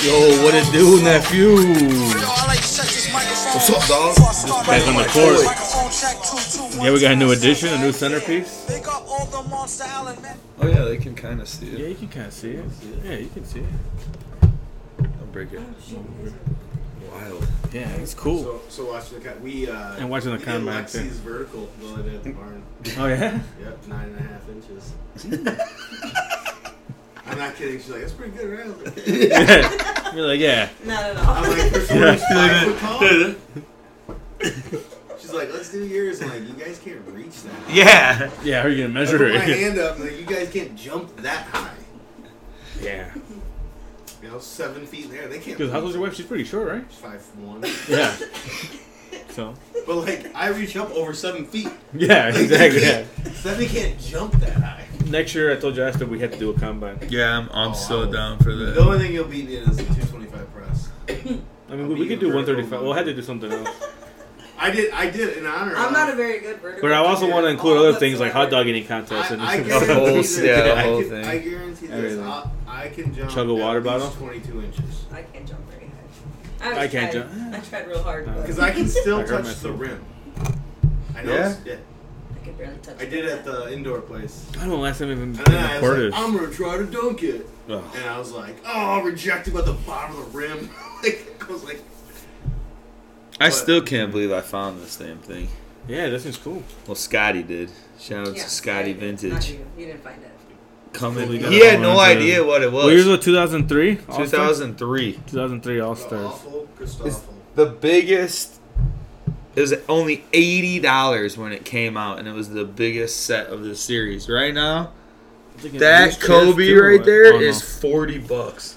Yo, what it do, nephew? What's up, dog? Back on the court. Yeah, we got a new addition, a new centerpiece. Oh yeah, they can kind of see it. Yeah, you can kind of see it. Yeah, you can see it. Don't break it. Wild. Yeah, it's cool. So watching the And watching the we combine, did too. Lexi's vertical the other day at the barn. Oh, yeah? Yep, 9.5 inches. I'm not kidding. She's like, that's pretty good, right? I was like, Yeah. You're like, yeah. Not at all. I'm like, for someone 5 foot tall. She's like, let's do yours. I'm like, you guys can't reach that. Yeah. Yeah, how are you going to I measure put my it? hand up. Like, you guys can't jump that high. Yeah. You know, 7 feet in there. They can't. Because how tall's your wife? She's pretty short, right? 5'1". Yeah. So. But like, I reach up over 7 feet. Yeah, Like, exactly. Yeah. They can't jump that high. Next year, I told you after we had to do a combine. Yeah, I'm so wow. down for The that. only thing you'll beat me in is the 225 press. I mean, we could do 135. We'll have to do something else. I did in honor. I'm not a very good vertical. But I also want to include other things like hot dog eating contests and I The guarantee whole- this. yeah, the I whole can- thing. I guarantee this. Everything. I can jump. Chug a water at least bottle? 22 inches. I can't jump very high. I can't jump. I tried real hard. but Because I can still I hurt touch the myself. rim. I know. Yeah? Yeah. I could barely touch I did it at the indoor place. I don't know last time I've even And then I was recorded. like, I'm gonna try to dunk it. Ugh. And I was like, oh, rejected by the bottom of the rim. Like, I was like, I What? still can't believe I found this damn thing. Yeah, this is cool. Well, Scotty did. Shout out Yeah, to Scotty I did. Not Vintage. you. You didn't find it. Coming. Totally got He had it no on to- idea what it What years was. was it? 2003? 2003. 2003 All the Stars. awful Christoffel. The biggest. It was only $80 when it came out, and it was the biggest set of the series. Right now, that Kobe right there is $40.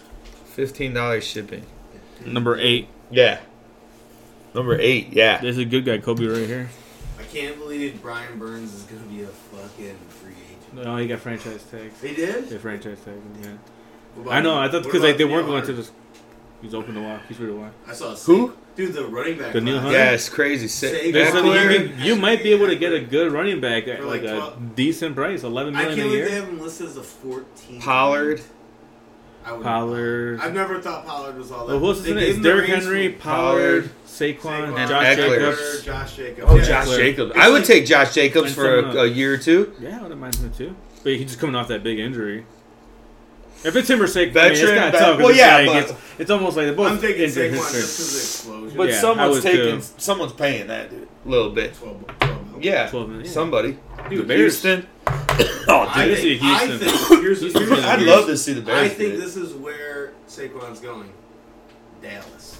$15 shipping. number 8. Yeah. Number 8. Yeah. There's a good guy, Kobe, right here. I can't believe Brian Burns is gonna be a fucking free agent. No, he got franchise tags. They did? They franchise tagged him, yeah. What about- I know. I thought what because about they Neil weren't going to Hunter? this. He's open to walk. He's free to walk. I saw Who? Dude, the running back. The Neil class. Hunter? Yeah, it's crazy. Say- They said Eckler. you might be able to get a good running back at For like like a 12 decent price, 11 I million can't a believe they year. have him listed as a 14. Pollard. I would- Pollard. I've never thought Pollard was all that. Well, who's They his name? gave It's him the Derrick range Henry, for Pollard, Saquon, Saquon, Josh Eckler. Jacobs. Josh Jacobs. Oh, Yeah. Josh Eckler. Jacobs. It's I would like- take Josh Jacobs And for some, a year or two. Yeah, I wouldn't mind him too. But he's just coming off that big injury. If it's him or Saquon, Veteran, it's kind of vet- tough. 'cause well, it's yeah, like, but- it's almost like they're both I'm taking injured Saquon history. just because of the explosion. But Yeah, I someone's would taking, too. someone's paying that dude a little bit. 12 Yeah, 12 million. somebody. Dude, Dude, Houston. Oh, I dude. see Houston. Here's Houston. I'd love to see the Bears. I think do it. this is where Saquon's going. Dallas.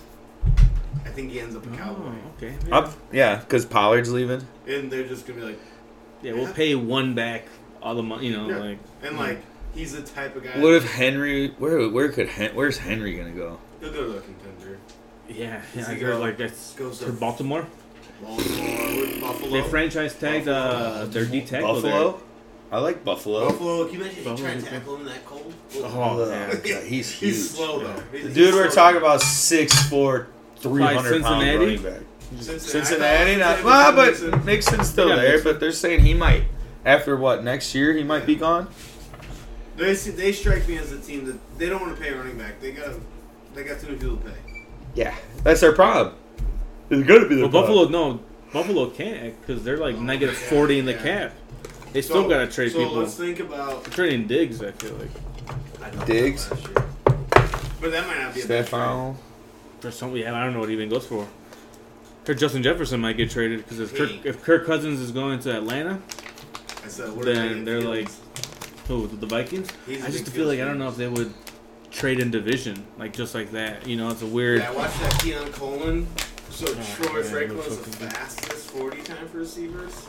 I think he ends up a Cowboy. Oh, okay. Yeah, because Pollard's leaving. And they're just going to be like, Yeah, we'll pay one back all the money. You know, Yeah. like and like, he's the type of guy. What if Henry? Where's Henry gonna go? He'll go to a contender. yeah, Does I he heard go- like that's goes to to- Baltimore. Baltimore, Buffalo. They franchise tagged their D tackle Buffalo. I like Buffalo. Buffalo, can you imagine if you Buffalo. try to tackle him that cold? Oh, yeah. God, he's huge. He's slow, though. The dude we're talking about 6'4", 300 pound Cincinnati? running back. Cincinnati, Not well, but Mixon's still Yeah, there. Mixon. But they're saying he might after what next year he might be gone. They strike me as a team that they don't want to pay a running back. They got too many people to pay. Yeah, that's their problem. It's gonna be Well, Buffalo can't because they're like Oh, negative yeah, 40 in the yeah. cap. They still gotta trade so people. let's think about They're trading Diggs, I feel like. I don't know Diggs? last year. But that might not be a bad trade. Stefan. For some, yeah, I don't know what he even goes for. Heard Justin Jefferson might get traded because Hey. if Kirk Cousins is going to Atlanta, I said, what are then they they're getting? like, who, the Vikings? He's a I just big feel like I Fields don't know if they would trade in division, like just like that. You know, it's a weird. Yeah, I watched that Keon Coleman. So Troy yeah, Franklin that's was the fucking good. fastest 40 time for receivers.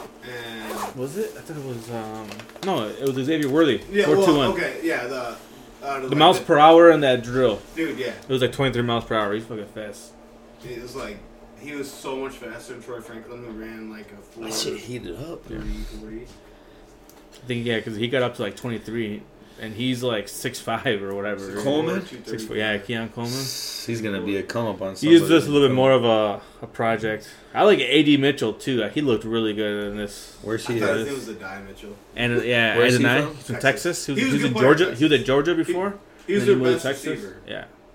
And Was it? I thought it was. No, it was Xavier Worthy. yeah, 4.21. well, okay, yeah, The miles per hour in that drill. dude, yeah, It was like 23 miles per hour. He's fucking fast. it was like he was so much faster than Troy Franklin, who ran like a 4 That shit heated up. 30, 40. I think yeah, because he got up to like 23, and he's like 6'5" or whatever. Coleman? 6'4", yeah, Keon Coleman. He's gonna be a come up on. He is just a little bit more of a project. I like A.D. Mitchell too. He looked really good in this. Where's I he thought at? his name was Adai Mitchell. And yeah, Where's he Adonai. from? He's from Texas. Texas. He He was was a in good player Georgia. at He was at Georgia before. He was and then their moved best to Texas. receiver. Yeah.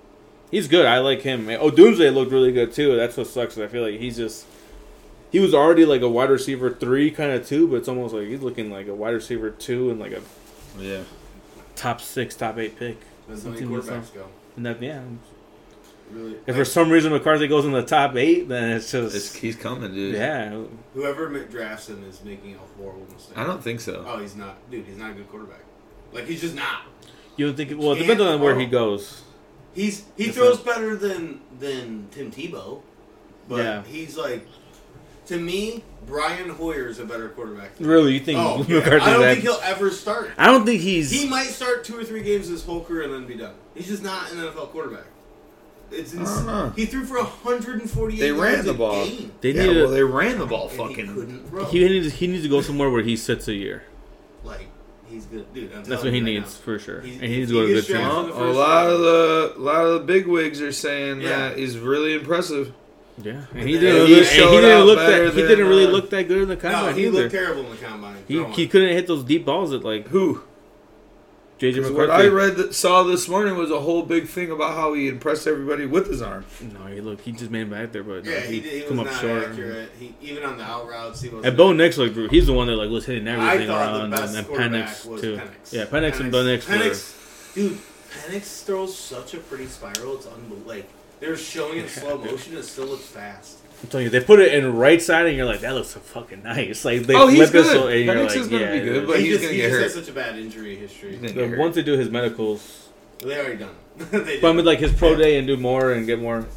He's good. I like him. Oh, Doomsday looked really good too. That's what sucks. I feel like he was already like a wide receiver 3 kind of 2, but it's almost like he's looking like a wide receiver 2 and like a top 6, top 8 pick. That's how many quarterbacks go. And that, yeah. Really, If for some reason McCarthy goes in the top 8, then it's just he's coming, dude. Yeah. Whoever drafts him is making a horrible mistake. I don't think so. Oh, he's not, dude. He's not a good quarterback. Like he's just not. You don't think? Well, it depends on where he goes. He throws better than Tim Tebow, but Yeah. he's like, to me, Brian Hoyer's a better quarterback. Really, you think? Oh, yeah. I don't think he'll ever start. I don't think he's. He might start 2 or 3 games his whole career and then be done. He's just not an NFL quarterback. It's insane. He threw for 148 They ran yards the a ball. game. They ran the ball. And Fucking. he couldn't throw. He needs to go somewhere where he sits a year. Like he's good, dude. That's what he needs for sure. He's- And he needs he to go to a gets good team. drafted- A lot of the big wigs are saying Yeah. that he's really impressive. Yeah, and And he then didn't. he showed out look better that. He than, didn't really look that good in the No, combine he either. looked terrible in the combine. He couldn't hit those deep balls that like Who? JJ What McCarthy. I saw this morning was a whole big thing about how he impressed everybody with his arm. No, he just made him back there, but Yeah, he did. He was come up not short. accurate. He even on the out routes, he was. And Bo Nix looked. He's the one that like was hitting I everything thought around, the best and quarterback Penix was too. Penix. Yeah, Penix and Bo Nix. Dude, Penix throws such a pretty spiral. It's unbelievable. Like they're showing it in slow motion. It still looks fast. I'm telling you, they put it in right side, and you're like, that looks so fucking nice. Like they He's flip it good. so, and you're Penix like, is gonna be good, yeah. but he he's just, gonna he get just hurt. has such a bad injury history. He's gonna But get hurt. once they do his medicals, They already done it. They did. but I mean, like his pro day and do more and get more.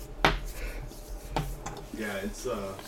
Yeah, it's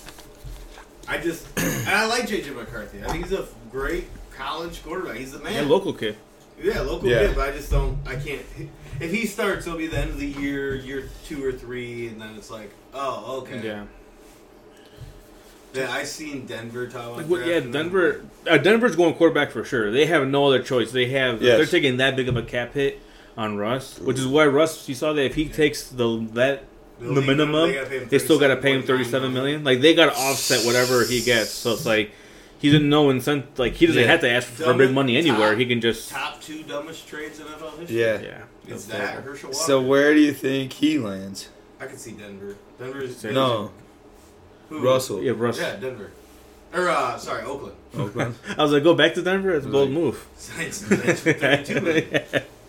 and I like JJ McCarthy. I think he's a great college quarterback. He's the man. Yeah, local kid. Yeah, local Yeah. kid, but I can't. If he starts, it'll be the end of the year 2 or 3, and then it's like, oh, okay. Yeah. Yeah, I seen Denver talk about Like, well, yeah, drafting Denver. Denver's going quarterback for sure. They have no other choice. They have. Yes. They're taking that big of a cap hit on Russ, which is why Russ. You saw that if he takes the minimum, they still got to pay him $37 million. Like they got to offset whatever he gets. So it's like he's in no incentive. Like he doesn't have to ask for big money anywhere. He can just top 2 dumbest trades in NFL history. Yeah. yeah. It's that Herschel Walker. So where do you think he lands? I could see Denver. Denver's No, Who? Russell. Yeah, Russ. Yeah, Denver. Or sorry, Oakland. Oakland. I was like, go back to Denver. It's a bold move. It's 32 million.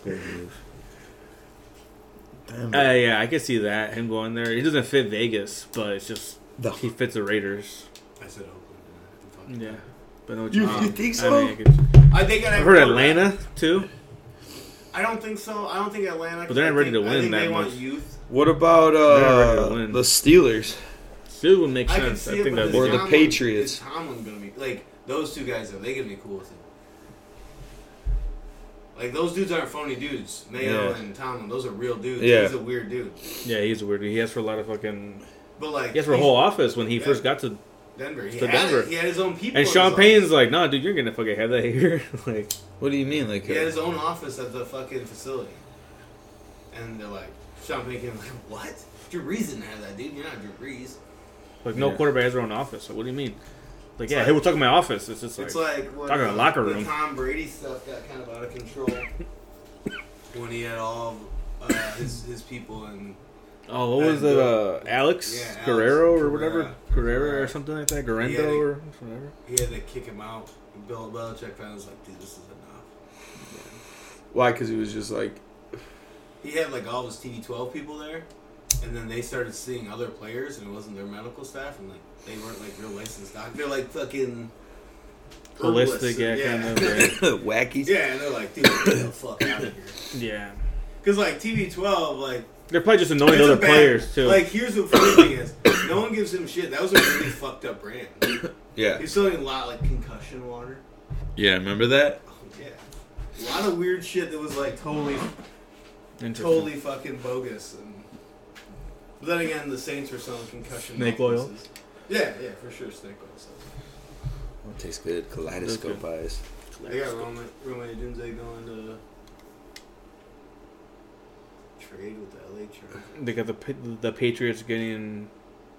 Yeah, I can see that him going there. He doesn't fit Vegas, but it's just No. he fits the Raiders. I said Oakland. Yeah, but no. You Um, think I so? mean, I could, They gotta I've have heard quarterback. Atlanta too. I don't think so. I don't think Atlanta. But they're not ready to win I think that they much. want youth. What about They're ready to win. the Steelers? Still would make I can sense. see I it, think but that'd Or be the good. Tomlin- Patriots. Is Tomlin gonna be like those 2 guys? Are they gonna be cool with him? Like those dudes aren't phony dudes. Mayo Yeah. and Tomlin, those are real dudes. Yeah. He's a weird dude. Yeah, he's weird. He asked for a lot of fucking. But like He asked for a whole office when he first got to. Denver. He to had Denver. He had his own people. And in Sean his Payne's office. like, nah, dude, you're gonna fucking have that here. Like, What do you mean, like? He had his own office at the fucking facility. And they're like, Sean Payne came like, what? Drew Brees didn't have that, dude. You're not Drew Brees. no Yeah. quarterback has their own office. So what do you mean? Like, yeah, like- hey, we're talking my office. It's just like, It's like when talking a locker the room. Tom Brady stuff got kind of out of control when he had all his people and oh, what was and, it? Alex yeah, Alex Guerrero or Guerrero. whatever, Guerrero or something like that, Guerrero Yeah, or whatever. he had to kick him out. Bill Belichick fan was like, dude, this is enough. Why? Because he was just like. He had like all his TB12 people there, and then they started seeing other players, and it wasn't their medical staff, and like they weren't like real licensed doctors. They're like fucking Holistic, herbalists. yeah, kind of. Right. Wackies. Yeah, and they're like, dude, get the fuck out of here. Yeah, Because like TB12, like they're probably just annoying it's other a bad- players too. Like here's the funny thing is, no one gives him shit. That was a really fucked up brand. Yeah. He's selling a lot like concussion water. Yeah. Remember that? Oh, yeah, a lot of weird shit that was like totally fucking bogus. And but then again, the Saints were selling concussion Snake oil? mouthpieces. Yeah, for sure, snake oil stuff. Oh, it tastes good. Kaleidoscope eyes. They got Roma Dunze going to trade with the LA Chargers. They got the Patriots getting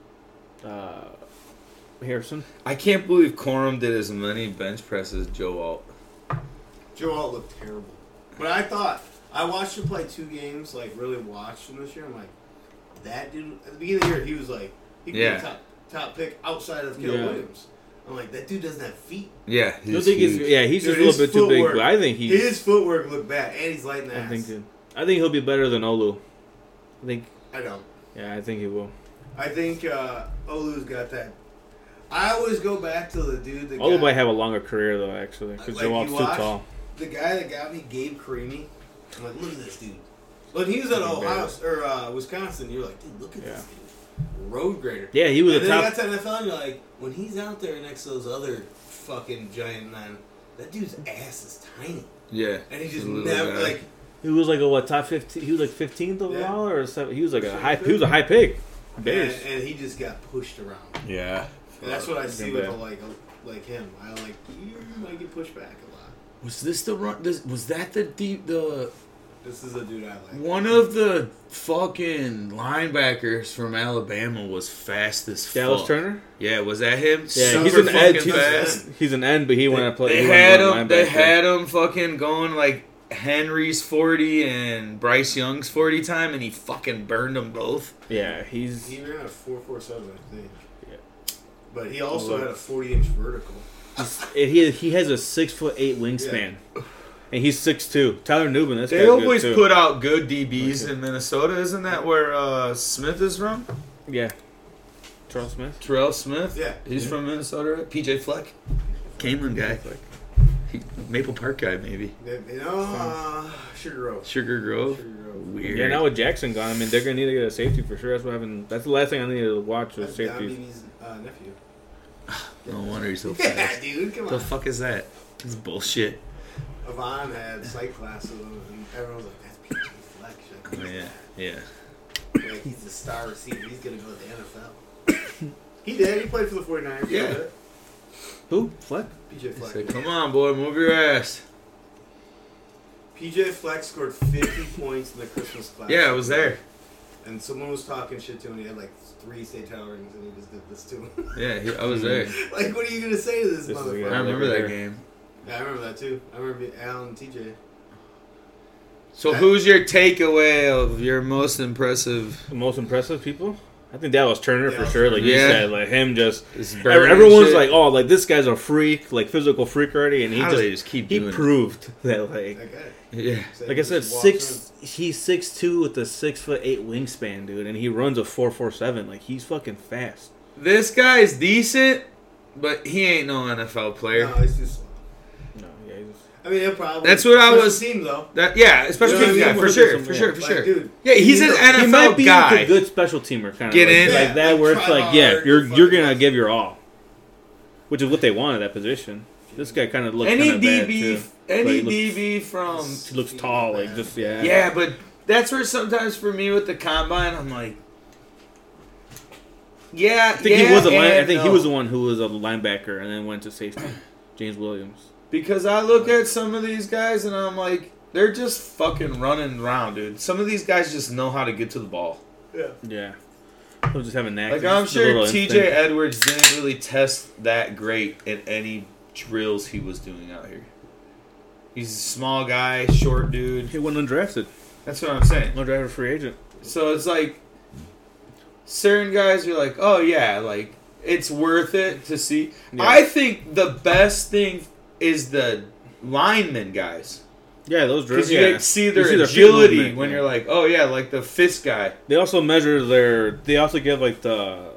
Harrison. I can't believe Corum did as many bench presses as Joe Alt. Joe Alt looked terrible, but I thought I watched him play 2 games, like really watched him this year. I'm like, that dude. At the beginning of the year, he was like, he could be a top pick outside of Caleb Williams. I'm like, that dude doesn't have feet. Yeah, he's just a little bit too big. But I think his footwork looked bad, and he's light in the ass. I think he'll be better than Olu. I don't. Yeah, I think he will. I think Olu's got that. I always go back to the dude. Olu might have a longer career though, actually, because Jamal's too tall. The guy that got me, Gabe Creamy. I'm like, look at this dude. When he was at Ohio or Wisconsin, you're like, dude, look at this dude. Road grader. Yeah, he was and a then top. Then he got to NFL, and you're like, when he's out there next to those other fucking giant men, that dude's ass is tiny. Yeah. And he just never like. He was like a top 15. He was like 15th overall or 7. He was like a high. He was a high pick. And he just got pushed around. Yeah. And that's what I see with like him. I like you might get pushed back a lot. Was this the run? Was that the This is a dude I like. One of the fucking linebackers from Alabama was fast as fuck. Dallas Turner? Yeah, was that him? Yeah, he's an end. He's an end, but he went to play. They had him fucking going like Henry's 40 and Bryce Young's 40 time, and he fucking burned them both. Yeah, he ran a 4.47, I think. Yeah, but he also had a 40-inch vertical. He has a 6'8" wingspan. Yeah. And he's 6'2". Tyler Nubin. They always put out good DBs in Minnesota. Isn't that where Smith is from? Yeah. Terrell Smith? Yeah. He's from Minnesota, right? PJ Fleck? Cameron guy. Maple Park guy, maybe. Sugar Grove. Weird. Yeah, now with Jackson gone, I mean, they're going to need to get a safety for sure. That's the last thing I needed to watch was safeties. That's nephew. No wonder he's so fast. Yeah, dude, come on. The fuck is that? It's bullshit. Avon had psych classes, and everyone was like, that's PJ Fleck. Yeah. Like, he's the star receiver. He's going to go to the NFL. He did. He played for the 49ers. Yeah. Who? Fleck? PJ Fleck. Said, come on, boy. Move your ass. PJ Fleck scored 50 points in the Christmas class. Yeah, I was there. And someone was talking shit to him. He had like 3 state title rings, and he just did this to him. Yeah, I was there. Like, what are you going to say to this motherfucker? I remember that game. Yeah, I remember that too. I remember Alan and TJ. So who's your takeaway of your most impressive? The most impressive people? I think Dallas Turner for sure. Like you said, like him just. Everyone's like, oh, like this guy's a freak, like physical freak already, and he proved that like. Yeah. Like I said, he's 6'2" with a 6'8" wingspan, dude, and he runs a 4.47. Like he's fucking fast. This guy's decent, but he ain't no NFL player. No, he's just. I mean, he'll probably. That's what I was. Team though. Special team guy for sure. Like, dude, yeah, he's an NFL he might be guy. Like a good special teamer kind of. Get in like that, where it's like, you're gonna give your all, which is what they want at that position. This guy kind of looks kind of bad too. Any DB from. He looks tall, like just Yeah, but that's where sometimes for me with the combine, I'm like. Yeah, I think he was I think he was the one who was a linebacker and then went to safety. James Williams. Because I look at some of these guys and I'm like, they're just fucking running around, dude. Some of these guys just know how to get to the ball. Yeah. They'll just have a knack. Like, I'm sure T.J. Edwards didn't really test that great in any drills he was doing out here. He's a small guy, short dude. He went undrafted. That's what I'm saying. Undrafted free agent. So it's like, certain guys are like, oh yeah, like, it's worth it to see. Yeah. I think the best thing is the linemen guys. Yeah, those drills. Because you see their agility when you're like, oh yeah, like the fist guy. They also measure they also give like the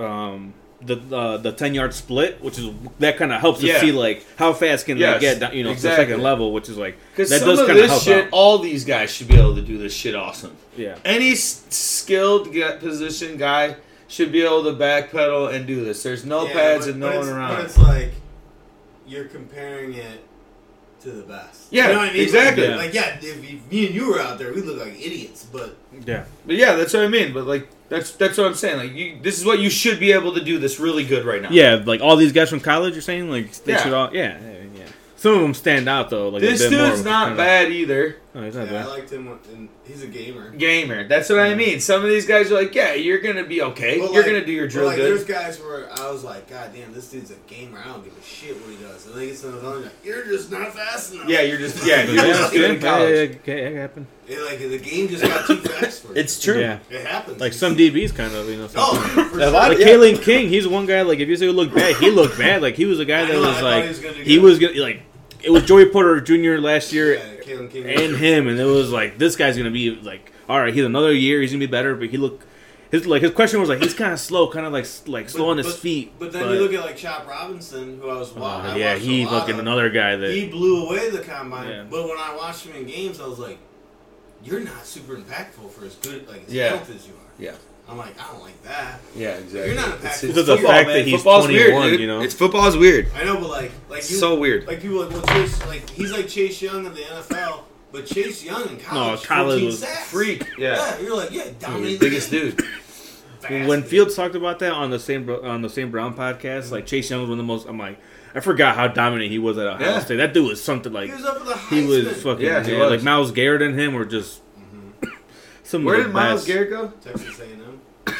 10-yard split, which is that kind of helps to see like how fast can they get to the second level, which is like that does kind of help shit. Out. All these guys should be able to do this shit awesome. Yeah. Any skilled position guy should be able to backpedal and do this. There's no pads and no one around. But it's like you're comparing it to the best. Yeah, you know what I mean? exactly. Like if me and you were out there, we'd look like idiots. But yeah, that's what I mean. But like that's what I'm saying. Like this is what you should be able to do. This really good right now. Yeah, like all these guys from college. You're saying like they should all. Yeah. Some of them stand out though. Like this dude's not bad either. Oh, he's not I bad. liked him, and he's a gamer. Gamer. That's what I mean. Some of these guys are like, yeah, you're gonna be okay. But You're like- gonna do your drill but like, good. There's guys where I was like, God damn, this dude's a gamer. I don't give a shit what he does. And then he gets to the phone, like, you're just not fast enough. Yeah, you're just Yeah, good in college. yeah, it happened. Like the game just got too fast for him. It's true. Yeah. It happens. Like some DBs kind of, you know. Oh, sometimes. for A sure. lot Like Yeah. Kalen King, he's one guy. Like if you say he looked bad, he looked bad. Like he was a guy I that know, I was thought like he was gonna do he good. was gonna like it was Joey Porter Jr. last year Yeah, Kalen King. and him, and it was like this guy's gonna be like all right. He's another year. He's gonna be better, but he looked his question was like he's kind of slow, kind of like slow on his feet. But then you look at like Chop Robinson, who I was watching. yeah, he fucking another guy that He blew away the combine. Yeah. But when I watched him in games, I was like, you're not super impactful for as good as Yeah. talented as you are. Yeah. I'm like, I don't like that. Yeah, exactly. You're not impactful. Because of the fact that he's Football's 21, weird, dude. you know. It's football's weird. I know, but like you, So weird. Like people are like, well, Chase, like he's like Chase Young in the NFL, but Chase Young in college, No, college 14 was sacks. Freak. Yeah. You're like, yeah, He's dominant. the biggest dude. when Fields talked about that on the same Brown podcast, like Chase Young was one of the most. I'm like, I forgot how dominant he was at Ohio Yeah. State. That dude was something like He was up for the he Heisman. was fucking Yeah, he was. like Myles Garrett and him were just some. Where of the did Myles best. Garrett go? Texas A&M.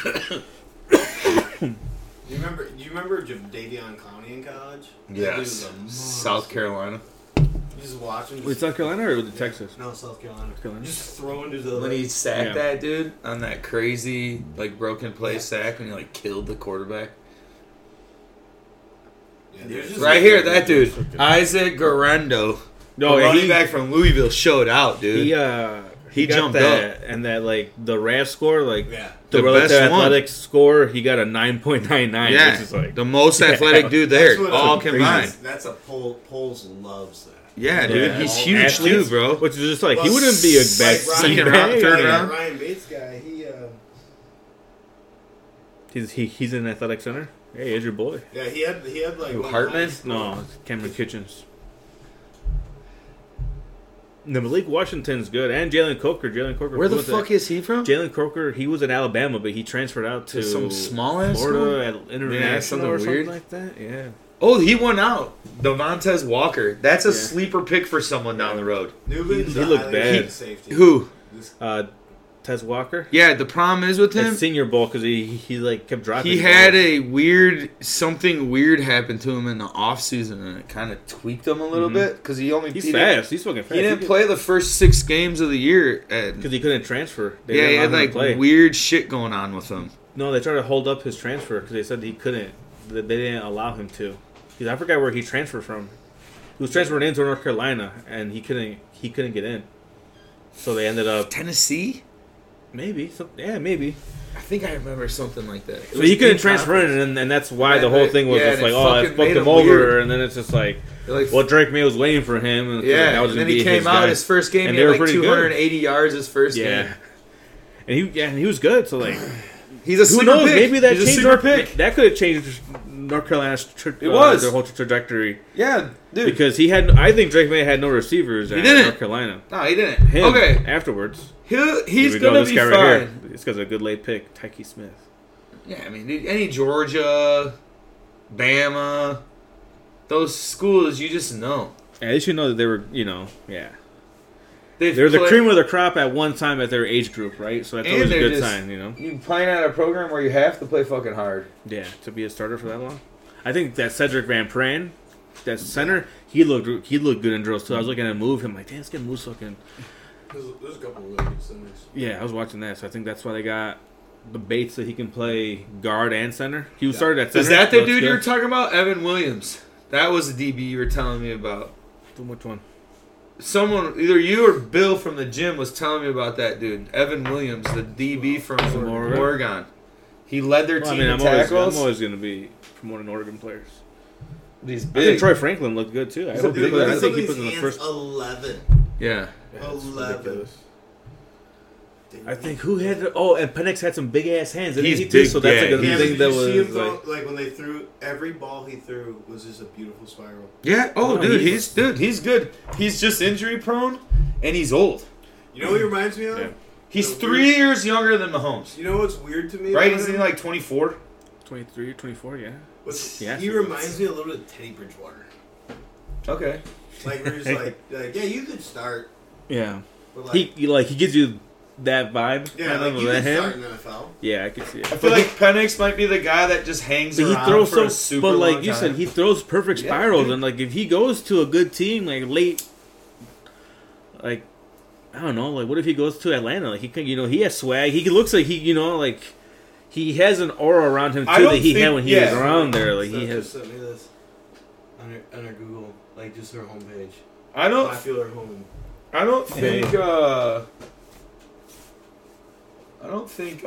Do you remember Davion Clowney in college? That dude was a monster. South Carolina. You just watch him. Wait, South Carolina or was it Texas? No, South Carolina. Carolina. Just throwing to the When he sacked Yeah. that dude on that crazy like broken play sack when he like killed the quarterback. Yeah, there's just Right here, that dude, Isaac Garendo, No, the yeah, running back from Louisville, showed out, dude. He got jumped that, and that like the RAS score, like Yeah. the The relative best one. athletics score, he got a 9.99, Yeah, which is like the most athletic dude there, That's what all crazy. combined. That's a Poles loves that. Yeah, dude, Yeah. he's All huge athletes, too, bro. Which is just like he Well, wouldn't be a bad like second Ryan- round, third yeah, round. Ryan Bates guy, He's an athletic center. Hey, here's your boy. he had like Who, one Hartman? high- No, it's Cameron Kitchens. The Malik Washington's good, and Jalen Coker. Where the fuck is he from? Jalen Coker? He was in Alabama, but he transferred out to Some small ass Florida at International something or something weird. like that. Yeah. Oh, he went out. Devontae Walker. That's a Yeah. sleeper pick for someone down the road. Newman's He a looked highly bad. rated safety. Who? This- Tez Walker. Yeah, the problem is with him. At Senior Bowl because he like kept dropping. He had something weird happen to him in the offseason, and it kind of tweaked him a little bit because he He's didn't- fast. He's fucking fast. He didn't play the first 6 games of the year. because he couldn't transfer. They Yeah, didn't he allow had him to like play. weird shit going on with him. No, they tried to hold up his transfer because they said he couldn't. That they didn't allow him to. Because I forgot where he transferred from. He was transferred into North Carolina, and he couldn't get in. So they ended up Tennessee? maybe. Maybe. I think I remember something like that. So he couldn't transfer in, and that's why the whole thing was Yeah, just and like, it oh, I fucking fucked made him him over, weird. and then it's just like, Like, well, Drake May was waiting for him, and yeah, that was and gonna then he be came his out guy. his first game. And He they had were like pretty good. 280 yards his first Yeah. game. And he was good. So like, He's a who sleeper knows? pick. Maybe that He's a changed sleeper pick. That could have changed North Carolina's their whole trajectory. Yeah, dude. Because I think Drake May had no receivers at didn't. North Carolina. No, he didn't. Him, Okay, afterwards. he's Here we go, gonna this be guy fine. right here. It's because of a good late pick, Tyke Smith. Yeah, I mean, dude, any Georgia, Bama, those schools, you just know. At least you know that they were, yeah. They've They're the played- cream of the crop at one time at their age group, right? So that's And always a they're good just- sign, You playing at a program where you have to play fucking hard. Yeah, to be a starter for that long. I think that Cedric Van Pran, that center, he looked good in drills too. I was looking at move him like, damn, this guy moves fucking. There's a couple of really good centers. Yeah, I was watching that, so I think that's why they got the Bates that he can play guard and center. He was started at center. Is that the looks dude good. you were talking about? Evan Williams. That was the DB you were telling me about. Which one? Someone, either you or Bill from the gym, was telling me about that dude. Evan Williams, the DB from Oregon. He led their team in I'm tackles. always going to be promoting Oregon players. He's I think big. Troy Franklin looked good too. I He's a big guy. think he puts in the first. 11. Yeah. That's 11. ridiculous. I think who had and Penix had some big ass hands. Didn't He's he big, so that's yeah, a good Yeah, thing did that you see was him like. like when they threw every ball he threw was just a beautiful spiral. Yeah. Oh, No, dude, he's- he's good. He's just injury prone, and he's old. You know what he reminds me of? Yeah. He's 3 years younger than Mahomes. You know what's weird to me? Right? about Isn't he him? like 24? 23, 24, yeah. Yeah. He reminds me a little bit of Teddy Bridgewater. Okay. Like we're just like yeah, you could start. Yeah. But he gives you that vibe. Yeah, kind like of you that can start him. in the NFL. Yeah, I could see it. I feel like Penix might be the guy that just hangs But he around throws for a so, super but like long you time. said, he throws perfect Yeah, spirals, dude. and like if he goes to a good team, like late, like I don't know, like what if he goes to Atlanta? Like he can, he has swag. He looks like like he has an aura around him I too don't that he had think- when he was around there. Like he Steph has. just sent me this on her Google, like just her homepage. I don't Popular home. think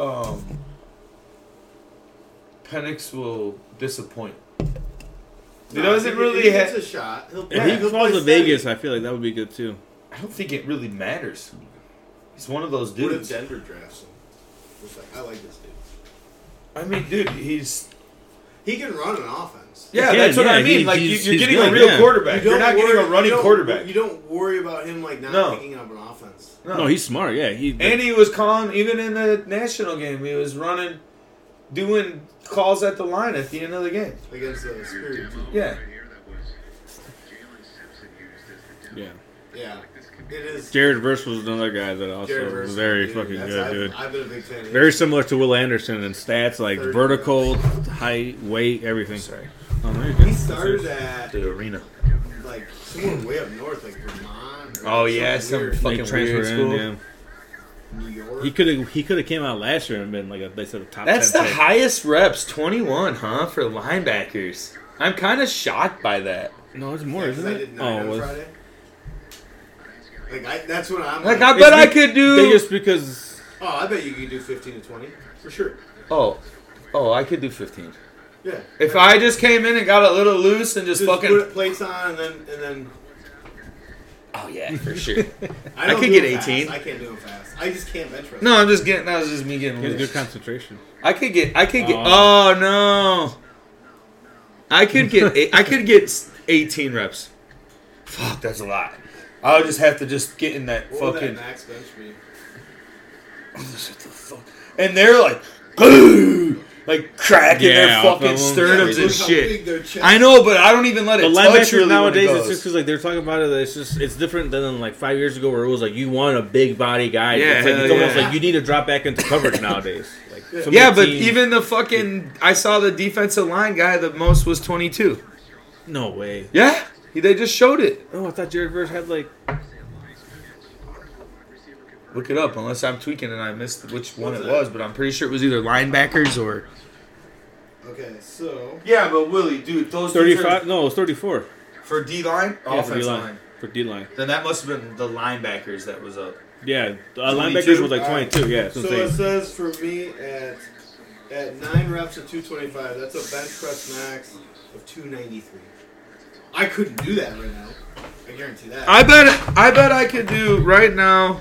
Penix will disappoint. He doesn't really If he have. gets a shot. He'll If he he'll falls play to steady. Vegas, I feel like that would be good too. I don't think it really matters. He's one of those What if dudes. Denver drafts him? It's like, I like this dude. I mean, dude, he's. He can run an offense. Yeah, He that's can, what I yeah, mean. he- Like he's you're getting good, a real yeah. quarterback. You're not getting a you running don't- quarterback. You don't worry about him like not No. picking up an offense. No, he's smart. Yeah, And he was calling, even in the national game, he was running, doing calls at the line at the end of the game. Against the Spirit team. Yeah. yeah. Yeah. It is. Jared Verse was another guy that also Jared was Verse, very dude, fucking that's- good, dude. I've been a big fan of his. Very similar to Will Anderson in stats, like 30. vertical, height, weight, everything. Sorry. Oh, there you go. He started at The arena. like somewhere way up north, like Vermont. Or Oh, yeah, something weird. some fucking Like transfer weird in, school. yeah. New York. He could have came out last year and been like they said a top. That's 10 the pick. highest reps, 21, huh, for linebackers. I'm kind of shocked by that. No, it's more, Yeah, 'cause isn't I it? did 9 on was Friday. That's what I'm Like, like. I bet I It's could do. biggest because Oh, I bet you could do 15 to 20 for sure. Oh, I could do 15. Yeah. If I just came in and got a little loose and just fucking. put plates on and then. Oh, yeah, for sure. I don't could do get them fast. 18. I can't do them fast. I just can't bench press. No, I'm just getting. That was just me getting he has loose. good concentration. I could get. Oh. Oh no! I could get 18 reps. Fuck, that's a lot. I'll just have to just get in that What would fucking. that max bench be? And they're like, like cracking their Yeah, off fucking of 'em. sternums Yeah, and look how shit. big their chest I know, but I don't even let The it touch linebackers really nowadays, when it it's goes. just because like they're talking about it. It's different than like 5 years ago where it was like you want a big body guy. Yeah, it's like, hell it's almost yeah. like you need to drop back into coverage nowadays. Like some Yeah, of the but teams- even the fucking. I saw the defensive line guy. The most was 22. no way. Yeah, they just showed it. Oh, I thought Jared Verse had like. Look it up, unless I'm tweaking and I missed which one it was, but I'm pretty sure it was either linebackers or. Okay, so. Yeah, but Willie, dude, those dudes 35? No, it was 34. are for D line, Yeah, for offensive D-line. line. For D-line. Then that must have been the linebackers that was up. Yeah, 22? linebackers was like 22. Yeah, So so it says for me at 9 reps of 225, that's a bench press max of 293. I couldn't do that right now. I guarantee that. I bet I could do right now.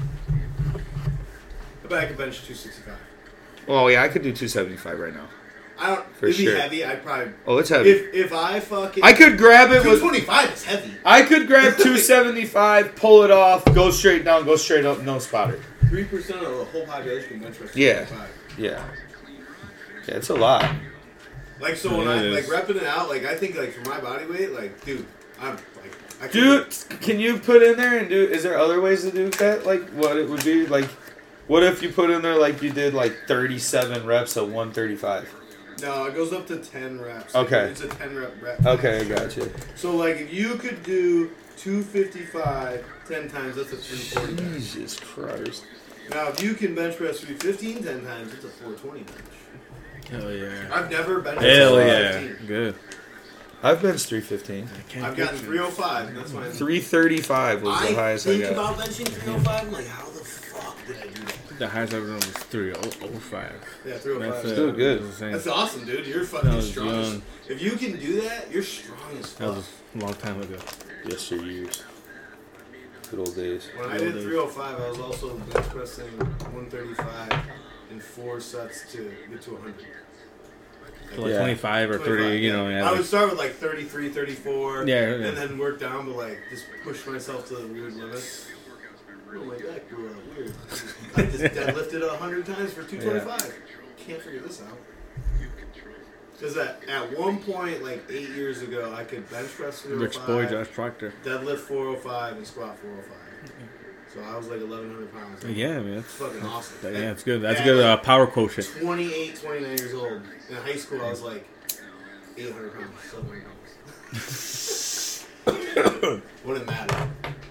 I bet I could bench 265. Oh yeah, I could do 275 right now. I don't. For it'd be sure. heavy. I'd probably. Oh, it's heavy. If I fucking. I could grab it with. 225 is heavy. I could grab 275, pull it off, go straight down, go straight up, no spotter. 3% of the whole population can bench press. Yeah. 225. Yeah. Yeah, it's a lot. Like so when Yeah, I it like is. repping it out, like I think like for my body weight, like dude, I'm like I can Dude, can you put in there and do? Is there other ways to do that? Like what it would be like? What if you put in there like you did like 37 reps at 135? No, it goes up to 10 reps. Okay. It's a 10 rep. Okay, gotcha. So like if you could do 255 10 times, that's a 340 bench. Jesus Christ. Now if you can bench press 315 10 times, it's a 420 bench. Hell yeah. I've never bench Hell pressed yeah. 315. Good. I've benched 315. I've gotten 305, and that's fine. 335 was the highest I think got. about benching 305. I'm like, how the fuck did I do that? The highest I've done was 305. Yeah, 305. Still good. That's awesome, dude. You're fucking That was strong. young. If you can do that, you're strong as That fuck. was a long time ago. Yesteryears. Good old days. When I did 305, I was also bench pressing 135 in 4 sets to get to 100. So like Yeah. 25 or 30, 25, you know. Yeah, I like- would start with like 33, 34, Yeah, yeah. and then work down to like just push myself to the weird limits. Oh my back grew out weird. I just deadlifted 100 times for 225. Can't figure this out. Because at one point, like 8 years ago, I could bench press 305, Rich boy Josh Proctor. deadlift 405, and squat 405. So I was like 1,100 pounds. Yeah, man. It's fucking awesome. Yeah, it's good. That's a good power quotient. 28, 29 years old. In high school, I was like 800 pounds, 700 pounds. Wouldn't matter.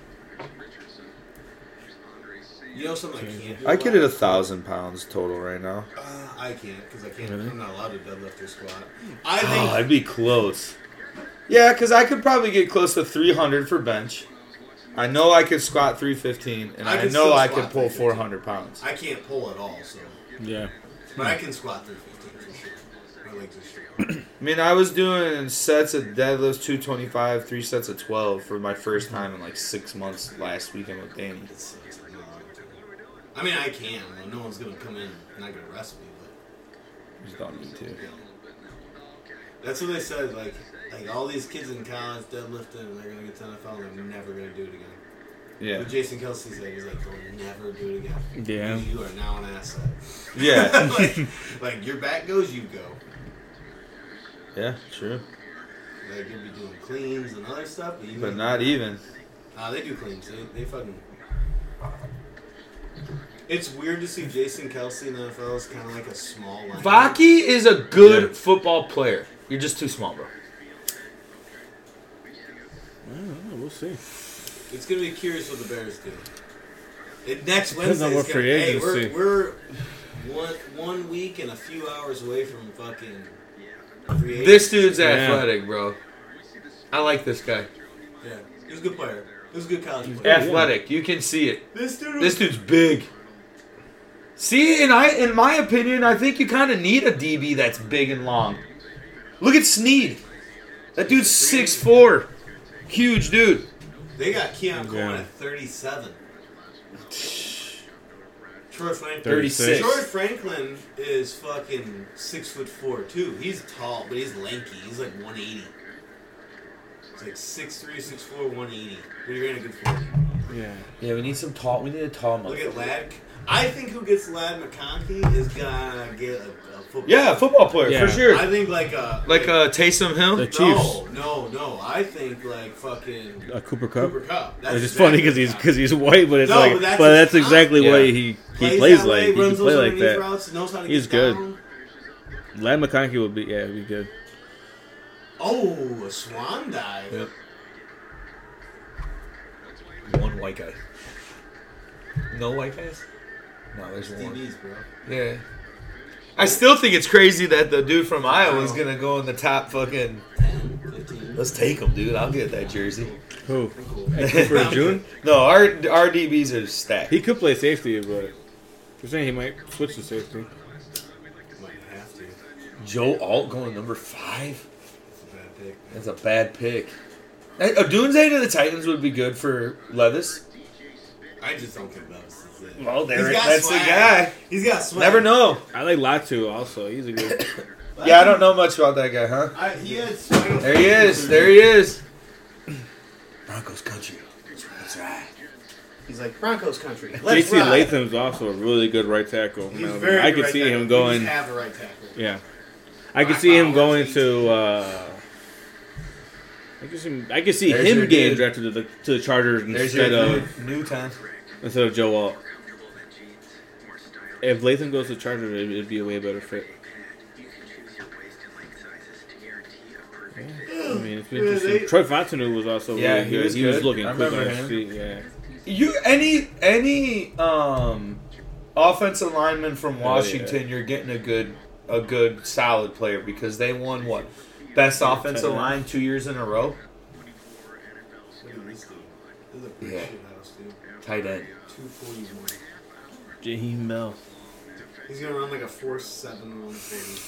You know something I can't do? I could hit 1,000 pounds total right now. I can't because I can't. Really? I'm not allowed to deadlift or squat. I Oh, think I'd be close. Yeah, because I could probably get close to 300 for bench. I know I could squat 315, and I I could know still I squat could pull 315. 400 pounds. I can't pull at all. So, Yeah. but I can squat 315 for sure. My legs are straight. I mean, I was doing sets of deadlifts 225, 3 sets of 12 for my first time in like 6 months last weekend with Danny. It sucks. I'm not allowed to. I mean, I can. Like, no one's gonna come in and not gonna arrest me, but. Just don't need to. That's what they said. Like all these kids in college deadlifting, and they're gonna get to NFL, and they're never gonna do it again. Yeah. What Jason Kelsey said, he's like, "They'll never do it again. Yeah. Because you are now an asset." Yeah. like your back goes, you go. Yeah, true. Like you'll be doing cleans and other stuff, But not even. They do cleans. They fucking. It's weird to see Jason Kelsey in the NFL as kind of like a small lineman. Vaki is a good football player. You're just too small, bro. I don't know, we'll see. It's gonna be curious what the Bears do. Next Depends Wednesday, on what it's free gonna, agency. we're 1 week and a few hours away from fucking free agency. This dude's Yeah. athletic, bro. I like this guy. Yeah, he was a good player. He was a good college player. Athletic. You can see it. This dude. This dude's big. See, in my opinion, I think you kind of need a DB that's big and long. Look at Snead. That dude's 6'4". Huge dude. They got Keon Coleman Yeah. at 37. Troy Franklin. 36. Troy Franklin is fucking 6'4" too. He's tall, but he's lanky. He's like 180. He's like 6'3", 6'4", 180. But you're in a good form. Yeah. Yeah, we need a tall Look at Ladd. I think who gets Ladd McConkey is gonna get a football. Yeah, football player, Yeah. for sure. I think like a Taysom Hill? The Chiefs. No. I think like fucking Cooper Cup. Cooper Cup. That's It's just exactly funny because he's white, but it's No, like, but but that's that's his exactly comp. what Yeah. he plays plays that like. way, He can runs those play like underneath that. routes, knows how to He's get good. down. Ladd McConkey would be good. Oh, a swan dive. Yep. One white guy. No white guys? No, there's one. DBs, bro. Yeah. I still think it's crazy that the dude from Iowa is going to go in the top fucking... 10, 15. Let's take him, dude. I'll get that jersey. Who? Cool. Cooper June? No, our DBs are stacked. He could play safety, but you're saying he might switch to safety. Might have to. Joe Alt going number 5? It's a bad pick. That's a bad pick. Odunze to the Titans would be good for Levis. I just don't think Levis is it. Well, He's got that's swag. the guy. He's got swag. Never know. I like Latu also. He's a good. Yeah, I don't know much about that guy, huh? He had swag. There he is. There he is. Broncos country. That's right. He's like Broncos country. Let's JC ride. Latham's also a really good right tackle. He's Man, very I good could right see tackle. him going. He just have a right tackle. Yeah, I could see him going to. I could see There's him your getting dude. drafted to the Chargers There's your instead of Newtown. Joe Alt. If Latham goes to the Chargers, it'd be a way better fit. Yeah. I mean, it's been interesting. Troy Fontenot was also really he good. was He was good. looking I quick on remember his him. feet. Yeah. You any offensive lineman from Washington, you're getting a good solid player because they won what? Best offensive line 2 years in a row? Look at this dude. This is a pretty Yeah. shit house, dude. Tight end. 241. Jaheim Bell. He's gonna run like a 4.7 140.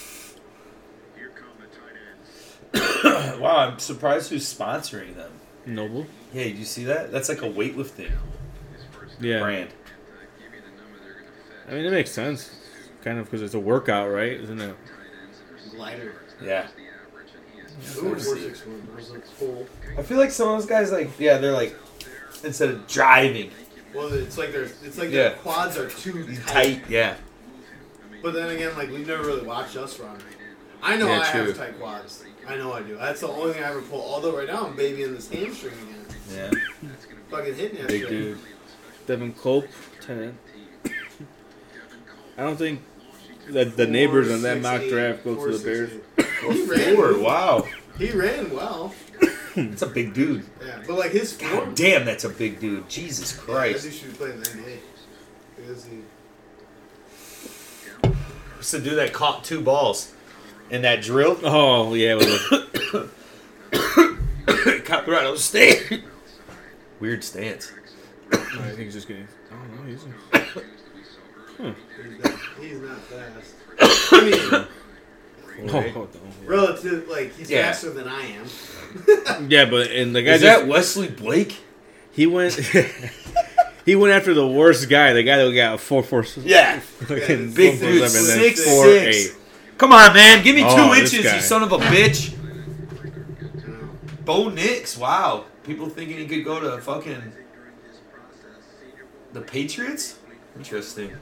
Wow, I'm surprised who's sponsoring them. Noble. Yeah, did you see that? That's like a weightlifting Yeah. brand. I mean, it makes sense. Kind of because it's a workout, right? Isn't it? Glider. Yeah. Ooh, 4.61. That was a cool. I feel like some of those guys, they're like, instead of driving, Well, it's like their Yeah. quads are too tight. tight. Yeah. But then again, like we've never really watched us run. I know Yeah, I true. have tight quads. I know I do. That's the only thing I ever pull. Although right now I'm babying this hamstring again. Yeah. Fucking hitting that Big shit. dude. Devin Cope, 10. I don't think that the neighbors on that mock draft go to the Bears. He ran. Wow. He ran well. That's a big dude. Yeah, but like his form. God damn, that's a big dude. Jesus Yeah, Christ. he should be playing in the NBA. Because he. What's the dude that caught 2 balls in that drill? Oh, yeah. Colorado State. Weird stance. I think he's just getting. I don't know. He's not fast. I mean, relative, like he's Yeah. faster than I am. Yeah, but and the guy Is just that Wesley Blake? he went he went after the worst guy, the guy that got 4.4. Yeah. Fucking Big 4.7 dude, and then 6'6". 4.8. Come on, man. Give me 2 Oh, this inches, guy. you son of a bitch. Bo Nix. Wow. People thinking he could go to fucking the Patriots? Interesting.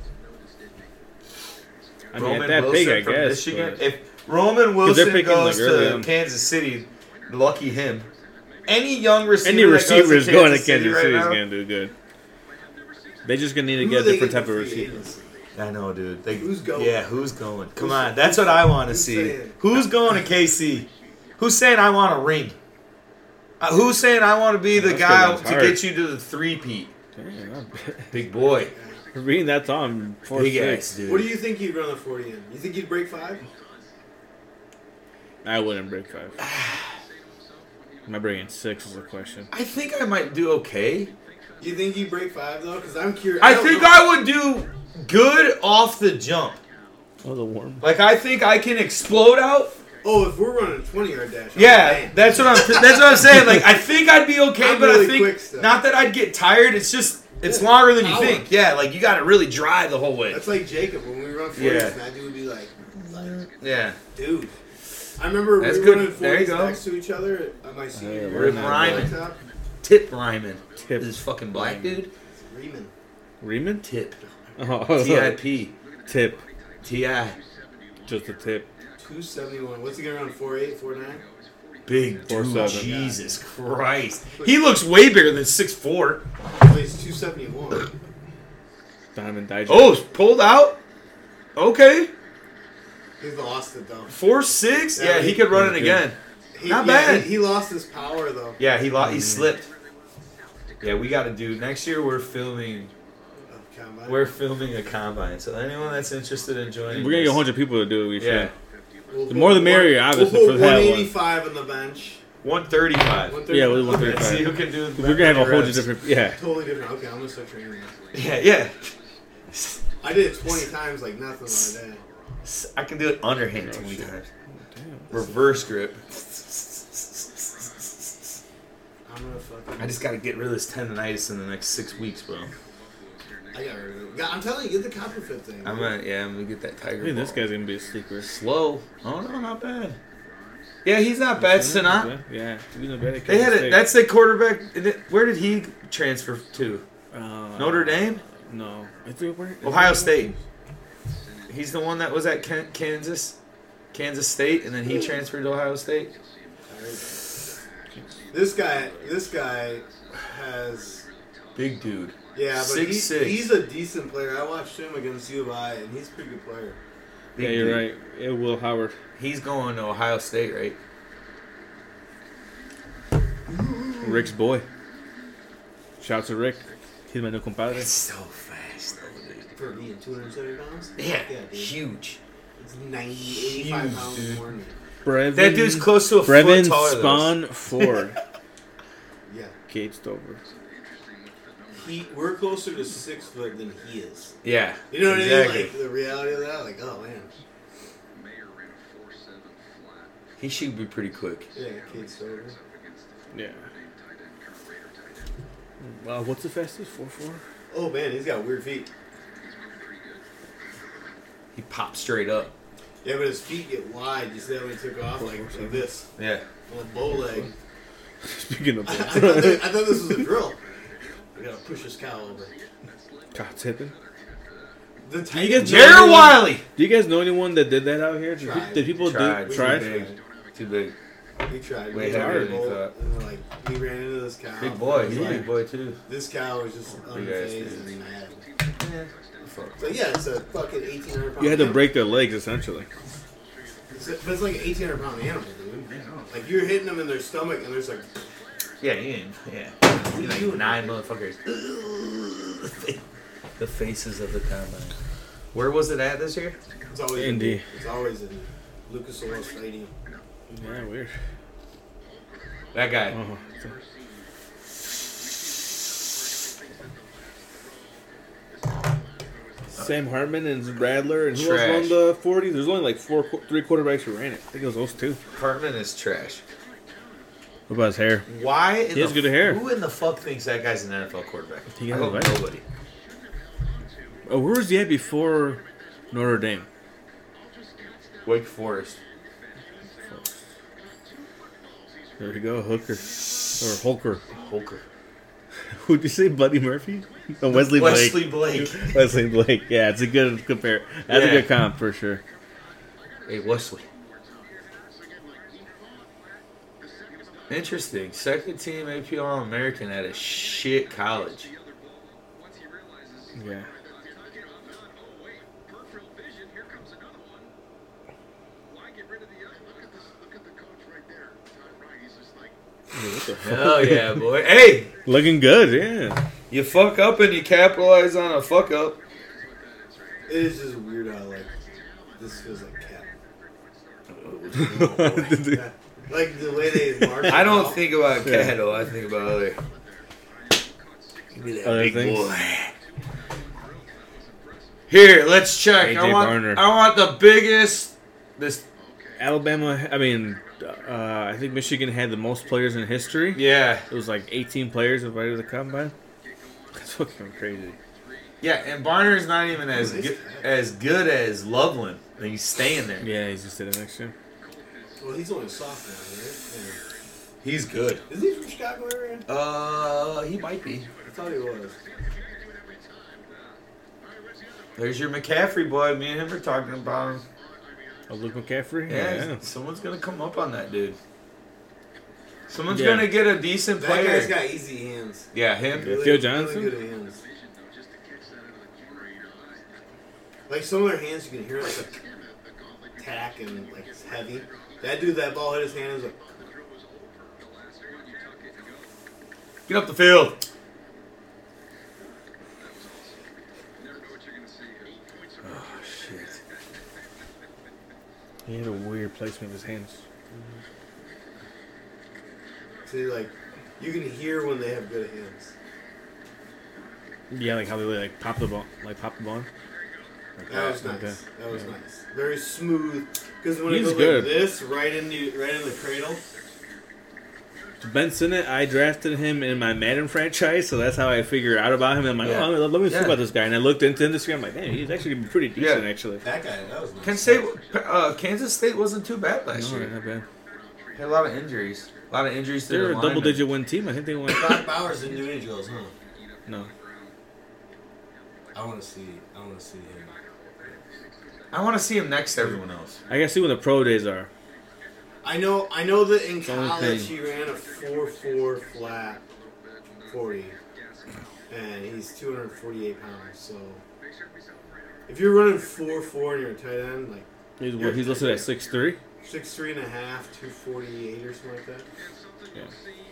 I mean, at that big, I from guess. Michigan. but- If Roman they're Wilson picking, goes like, early to on. Kansas City, lucky him. Any young receiver, Any receiver is going to Kansas Kansas City is right going to do good. They just going to need to Who get a they different get type of for free receiver. agency? now. I know, dude. Who's going? Yeah, who's going? Come on, that's what I want to who's see. saying? Who's going to KC? Who's saying I want a ring? Who's saying I want to be the That's guy good, to that's hard. get you to the 3-peat? Damn, Big boy. I'm reading that Tom. Big 4.6. ass, dude. What do you think he'd run a 40 in? You think he'd break 5? I wouldn't break 5. Am I breaking 6 is the question. I think I might do okay. You think he'd break 5 though? Because I'm curious. I don't think know. I would do good off the jump. Oh, the worm. Like, I think I can explode out. Oh, if we're running a 20-yard dash. Yeah, that's what I'm saying. Like, I think I'd be okay, I'm but really I think quick still. not that I'd get tired. It's just it's Yeah, longer than you power. think. Yeah, like you got to really drive the whole way. That's like Jacob when we run 40s. Yeah. That dude would be like, Yeah, dude. I remember That's we good. were running There you 40s go. next to each other at my senior Yeah, year. we're in that rhyming. laptop. Tip Ryman. Tip. This fucking black dude. Riemann. Riemann? Tip. Oh, T-I-P. Tip. T-I. Just a tip. 271. What's he gonna run? 4'8", 4'9"? Big dude. 4'7". Jesus Christ. He looks way bigger than 6'4". Well, he's 271. Diamond Digest. Oh, pulled out? Okay. He's lost it though. 4'6"? Yeah, Yeah, he could run it again. Not bad. He lost his power though. Yeah, he slipped. Yeah, we got to do next year. We're filming a combine. So anyone that's interested in joining, We're going to get 100 people to do it. We Yeah, should. The more the merrier, obviously, We'll for put that one. 185 on the bench. 135. 135. Yeah, with Okay. 135. See who can do. We're going to have a whole bunch of reps. different. Yeah. Totally different. Okay, I'm gonna start training that. Yeah. I did it 20 times, like nothing like that. I can do it underhand 20 shit. times. Damn. Reverse grip. I'm gonna fucking. I just got to get rid of this tendonitis in the next 6 weeks, bro. I got rid of it. I'm telling you, get the Copperfit thing. I'm gonna get that I tiger. think this ball. guy's going to be a sleeper. Slow. Oh no, not bad. Yeah, he's not bad. Sinat. Yeah. He's not bad at They had Kansas it. That's the quarterback. Where did he transfer to? State. Notre Dame? No. I think where? Ohio State. He's the one that was at Kansas State, and then he transferred to Ohio State. This guy has. Big dude. Yeah, but 6'6". he's a decent player. I watched him against U of I, and he's a pretty good player. Big Yeah, you're dude. right. Yeah, Will Howard. He's going to Ohio State, right? Rick's boy. Shout out to Rick. He's my new compadre. It's so fast, though, dude. For being 270 pounds? Yeah, dude. huge. It's 85 pounds dude. more than me. Brevin, That dude's close to a Brevin foot taller than us. Spawn Ford. Yeah. Gage Stover. We're closer to 6 foot than he is. Yeah, You know what I exactly. mean? Like, the reality of that? Like, oh, man. He should be pretty quick. Yeah, Kate Stover. Yeah. What's the fastest? 4.4? Oh, man, he's got weird feet. He popped straight up. Yeah, but his feet get wide. You see that when he took off? Like this. Yeah. On a bow leg. Speaking of I thought this was a drill. I gotta push this cow over. God, tipping. The Do you guys Jared Wiley. Do you guys know anyone that did that out here? Tried. Did people Tried. do try? Too big. Too big. He tried. Way He tried heavier to than he bolt, thought. and then, like, he ran into this cow. Big boy. He's Like, a big boy, too. This cow was just Big ass unfazed dude. and mad. Yeah. So yeah, it's a fucking 1,800 pound. You had to animal. break their legs essentially. But it's like an 1,800 pound animal, dude. Like you're hitting them in their stomach, and there's like. Yeah, yeah. You like 9 motherfuckers. The faces of the combine. Where was it at this year? It's always Indy. It's always in Lucas Oil Stadium. Yeah, weird. That guy. Uh-huh. Sam Hartman and Radler and who else Trash. won the 40? There's only like three quarterbacks who ran it. I think it was those two. Hartman is trash. What about his hair? Why? He has good hair. Who in the fuck thinks that guy's an NFL quarterback? He I got hope invited. nobody. Oh, where was he at before Notre Dame? Wake Forest. There you go, Hooker. Or Holker. Holker. Who'd you say, Buddy Murphy? Oh, Wesley Blake. Wesley Blake. Wesley Blake. Yeah, it's a good compare. That's Yeah. a good comp for sure. Hey, Wesley. Interesting. Second team AP All-American at a shit college. Yeah. Yeah, what the fuck? Hell yeah, boy. Hey! Looking good, yeah. You fuck up and you capitalize on a fuck up. It is just weird how like this feels like cat. Like the way they march. I don't out. think about Yeah. cattle. I think about other. Give me that Other big things? boy. Here, let's check. AJ Barner. I want the biggest. This. Alabama, I think Michigan had the most players in history. Yeah. It was like 18 players invited to the combine. That's fucking crazy. Yeah, and Barner's not even as good as Loveland. And he's staying there. Yeah, he's just sitting next to him. Well, he's only a sophomore, right? He's good. Yeah. Is he from Chicago area? He might be. I thought he was. There's your McCaffrey boy. Me and him were talking about him. Oh, Luke McCaffrey? Yeah, someone's gonna come up on that dude. Someone's Yeah. gonna get a decent That player. guy's got easy hands. Yeah, him. Yeah. Phil Johnson? Really good hands. Like some of their hands, you can hear like a tack and like it's heavy. That dude, that ball hit his hand. Is like, Get up the field. Oh shit. He had a weird placement of his hands. see, like you can hear when they have good hands. Yeah, like how they like pop the ball, Like That was like nice. that. That was Yeah. nice. Very smooth. Because when He's it goes good. like this, right in the cradle. Ben Sinnott, I drafted him in my Madden franchise, so that's how I figured out about him. I'm like, Yeah. oh, let me see Yeah. about this guy. And I looked into Instagram, I'm like, man, he's actually pretty decent, Yeah. actually. That guy, that was nice. Kansas State wasn't too bad last No, year. not bad. Had a lot of injuries. A lot of injuries to They're their a linemen. double-digit win team. I think they won. Brock Bowers didn't do any drills, huh? No. I want to see him. I want to see him next to everyone else. I gotta see when the pro days are. I know that in the only college thing. he ran a 4.4 flat 40, and he's 248 pounds. So if you're running 4.4 and you're a tight end, like He's listed at 6'3". 6'3 and a half, 248 or something like that. Yeah.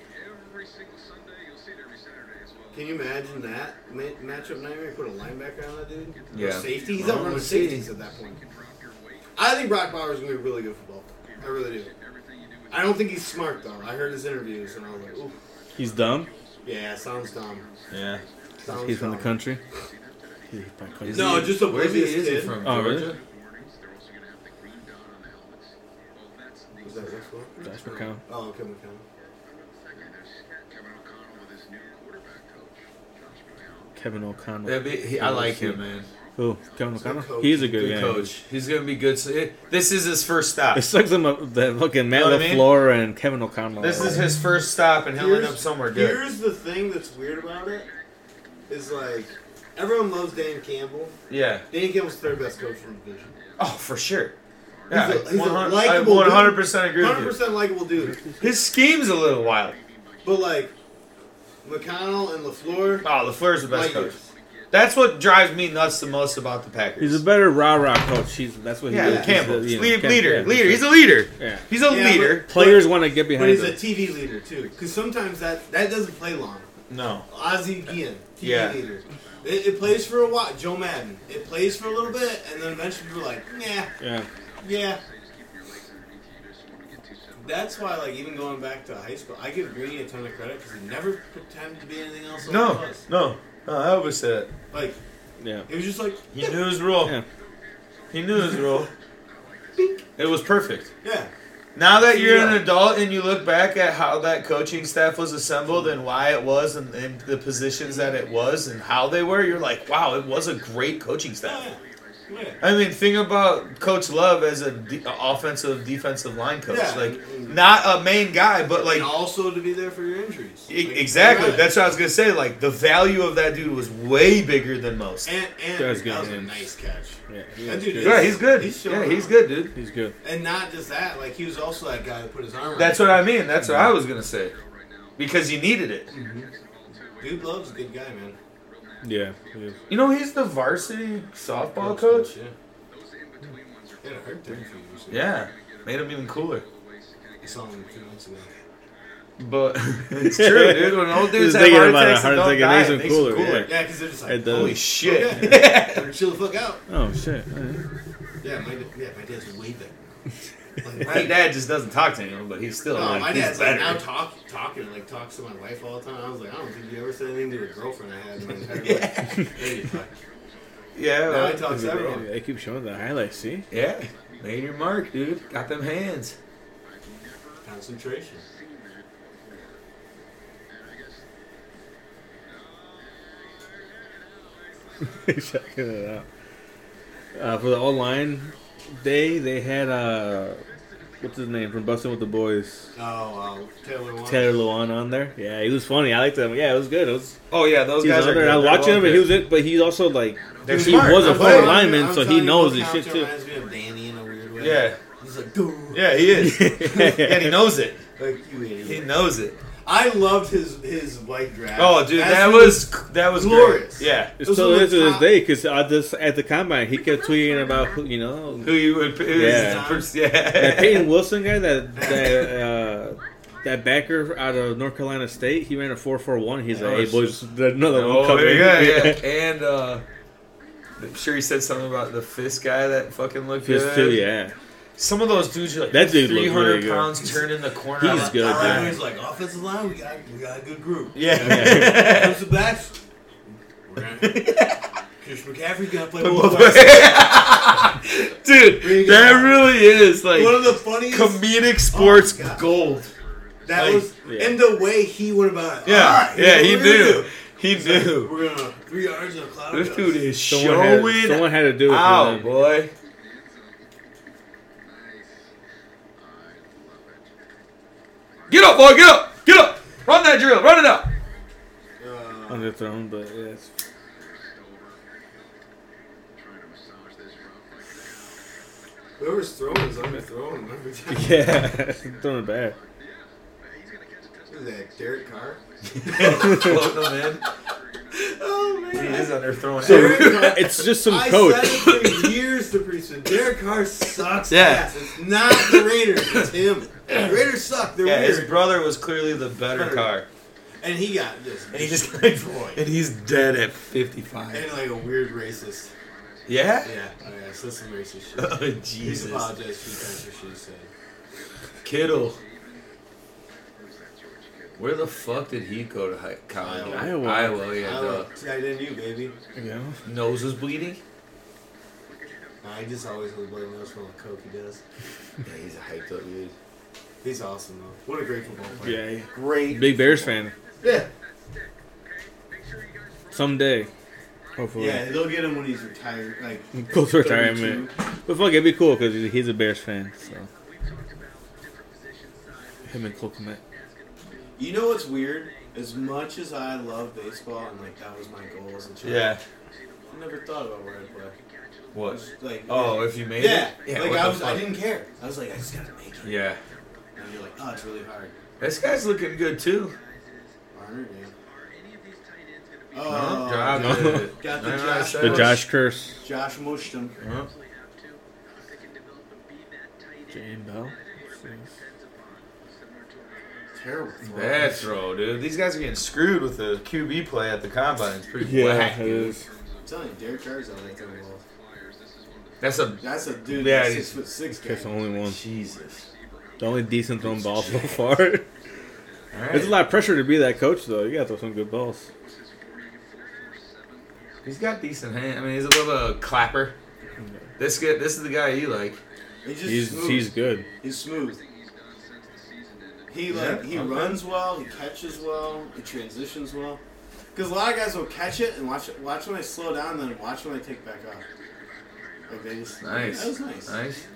Can you imagine that matchup nightmare? You put a linebacker on that dude? Yeah. Or safety? He's Well, out running we'll see. safeties at that point. I think Brock Bowers is going to be really good football. I really do. I don't think he's smart, though. I heard his interviews, and I was like, ooh. He's dumb. Yeah, sounds dumb. Yeah. Sounds He's from the dumb. country. He's probably crazy. Is No, he- just a where's he? oblivious Is he kid. from? Oh, really? Georgia? Was that next one? Josh McCown. Oh, okay, McCown. Kevin O'Connell. I like him, man. Who? Kevin O'Connell? coach. He's a good, Good guy. coach. He's gonna be good. This is his first stop. It sucks him up that fucking Matt Know what I mean? LaFleur and Kevin O'Connell. This is his first stop, and he'll end up somewhere good. Here's the thing that's weird about it. Is like, everyone loves Dan Campbell. Yeah. Dan Campbell's third best coach in the division. Oh, for sure. Yeah, He's a 100 likable I 100% agree with you. 100% likable dude. His scheme's a little wild. But like McConnell and LaFleur, Oh, LaFleur's the best like, coach. That's what drives me nuts the most about the Packers. He's a better rah-rah coach. That's what he yeah, is. Campbell. He's a, Leader. yeah, He's a leader. Yeah. He's a leader. Players want to get but behind he's him. a TV leader too. Because sometimes that doesn't play long. No. Ozzie Guillen, TV Yeah. leader. It plays for a while. Joe Madden. It plays for a little bit, and then eventually you're like, yeah. That's why, like, even going back to high school, I give Greeny a ton of credit because he never pretended to be anything else. Than he was. No. I always say it. Like, Yeah. it was just like, He knew his role. Yeah. He knew his role. It was perfect. yeah. Now that you're an adult and you look back at how that coaching staff was assembled and why it was and the positions that it was and how they were, you're like, wow, it was a great coaching staff. Yeah. I mean, think about Coach Love as a offensive, defensive line coach. Yeah. Like, not a main guy, but like And also to be there for your injuries. Like, exactly. right. That's what I was gonna say. Like, the value of that dude was way bigger than most. And That's that good, was a man. nice catch. Yeah. That dude Yeah, he's good. He's Yeah, showing he's up. good, dude. He's good. And not just that, like he was also that guy that put his arm. That's what I mean. That's what I was gonna say. Because you needed it. Dude Love's a good guy, man. Yeah. He is. You know, he's the varsity softball coach. Yeah. He had a heart there a few years ago. Yeah, made him even cooler. I saw him 2 months ago. But it's true, dude. When old dudes Just have thinking heart about attacks a and heart don't attack, it die, makes it them makes them cooler, cooler. yeah. Yeah, because they're just like, It does. Holy shit. Okay. Better chill the fuck out. Oh shit. Yeah, my dad's way better. Like, My dad just doesn't talk to anyone, but he's still No, like, my he's dad's like better. now talking like talks to my wife all the time. I was like, I don't think you ever said anything to a girlfriend I had in my entire life. There you go. Yeah, Now well, he talks to everyone. They keep showing the highlights. See. yeah. Made your mark, dude. Got them hands. Concentration. Checking it out. For the online day, they had what's his name from Bustin' with the Boys, Taylor Lewan. Taylor Lewan on there. Yeah, he was funny. I liked him. Yeah, it was good. It was. Oh yeah, those He's guys on are there. good. I was They're watching him, but well he was good. it. But he's also like They're he smart. was a I'm former telling you, lineman, so he knows his shit too. Reminds me of Danny in a weird way. Yeah. He's like, dude. Yeah, he is. And he knows it. Like, you idiot. He knows it. I loved his white draft. Oh, dude, That's that was glorious. Great. Yeah. It Those still are the is to this top- day because at the combine he kept tweeting about who Who you would? Yeah. Yeah. that Peyton Wilson guy that backer out of North Carolina State. He ran a 4.41. He's like, hey boys, there's another one Oh coming. yeah. And I'm sure he said something about the Fist guy that fucking looked Fist good. too, yeah. Some of those dudes are like That dude looked 300 really good. pounds turning the corner. He's I'm like, good, I like yeah. when he's like, offensive line, we got a good group. Yeah. Comes to backs. We're gonna Chris McCaffrey's gonna play Both both ways. sides. Dude, that really is like One of the funniest. comedic sports Oh, God. gold. That like, was and the way he went about it. Yeah, All right, yeah, here's he what we're gonna knew. do. He He's like, knew. we're gonna 3 yards in a cloud. This of dude dust. is Someone had to do it. for Ow, them. boy. Get up, boy, get up! Get up! Run that drill, run it up! Underthrown, but yeah. It's, Whoever's throwing is underthrown him every time. yeah, throwing it back. What is that, Derek Carr? Floating them in. Oh, He man. is underthrowing So Derek Carr- it's just some I coach. said it for years to Priestman. Derek Carr sucks Yeah. ass. It's not the Raiders, it's him. The Raiders suck. They're Yeah, his weird. brother was clearly the better car. And he got this. And he just destroyed. and he's dead at 55. And like a weird racist. Yeah? Yeah, I said some racist shit. Oh, Please Jesus. apologize 3 times for shit he said. Kittle. Where the fuck did he go to college? Iowa. Iowa, yeah. Iowa. Tight end you, baby. Yeah. Nose was bleeding? I just always was blame those from the coke he does. Yeah, he's a hyped up dude. He's awesome though. What a great football player. Yeah. Great. Big Bears fan. Yeah. Someday. Hopefully. Yeah, they'll get him when he's retired. Like Close to retirement. 32. But fuck, it'd be cool because he's a Bears fan. So. Him and Cole Kmet. You know what's weird? As much as I love baseball and like that was my goal as a child, Yeah. I never thought about where I'd play. What? Like, if you made yeah. it? Yeah. Like what I didn't care. I was like, I just gotta make it. Yeah. And you're like, oh, it's really hard. This guy's looking good too. Barner, yeah. Oh, got the Nice. The Josh curse. Josh mushed him. Jane Bell. Terrible throw. Bad throw, dude. These guys are getting screwed with the QB play at the combine. It's pretty Yeah, whack, it dude. is. I'm telling you, Derek Carr's out there throwing balls. That's a That's a dude. Yeah, That's he's- 6'6" guy. That's the only one. Jesus. The only decent thrown ball so far. All There's right. a lot of pressure to be that coach, though. You gotta throw some good balls. He's got decent hand. I mean, he's a little of a clapper. This is the guy you like. He's just smooth. He's good. He's smooth. He Okay. runs well. He catches well. He transitions well. Because a lot of guys will catch it and watch when I slow down, then watch when I take back off. Like they just Nice. That was nice. Nice.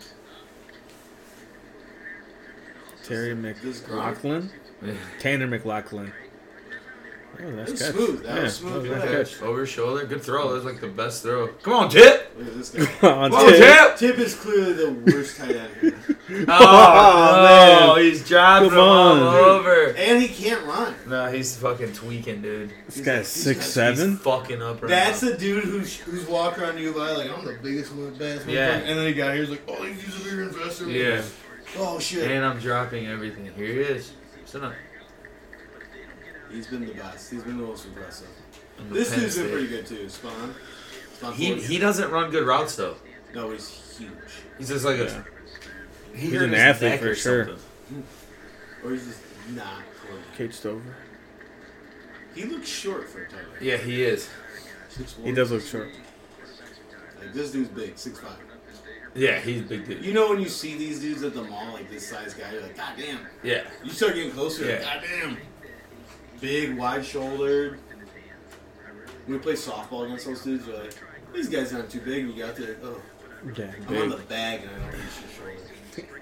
Terry McLaughlin? Tanner McLaughlin. Oh, That that's was catch. smooth. That was smooth. that was a play. catch. Over his shoulder. Good throw. That was like the best throw. Come on, Tip. Look at this guy. Come on, Come on, Tip. Tip. Tip is clearly the worst tight end here. Oh, no. He's dropping Come him all on. over. And he can't run. No, he's fucking tweaking, dude. This guy's He's 6'7". He's fucking up right That's now. the dude who's walking around you like I'm the biggest one, baddest one. Yeah. And then he got here, he's like, oh, he's a bigger investor. Yeah. Oh shit. And I'm dropping everything. Here he is. Sit up. He's been the best. He's been the most impressive. In the This Penn dude's been State. pretty good too. Spawn. He doesn't run good routes though. No, he's huge. He's just like Yeah. a. He's hurt an his athlete neck for or sure. something. Or he's just not coordinated. Kate Stover. He looks short for a tight end. Yeah, he is. 6'1". He does look short. Like this dude's big, 6'5". Yeah, he's a big dude. You know when you see these dudes at the mall, like this size guy, you're like, God damn. Yeah. You start getting closer, Yeah. like, God damn. Big, wide shouldered. When we play softball against those dudes, you're like, these guys aren't too big. And you got there, oh, Yeah, I'm on big. the bag and I don't reach your shoulder.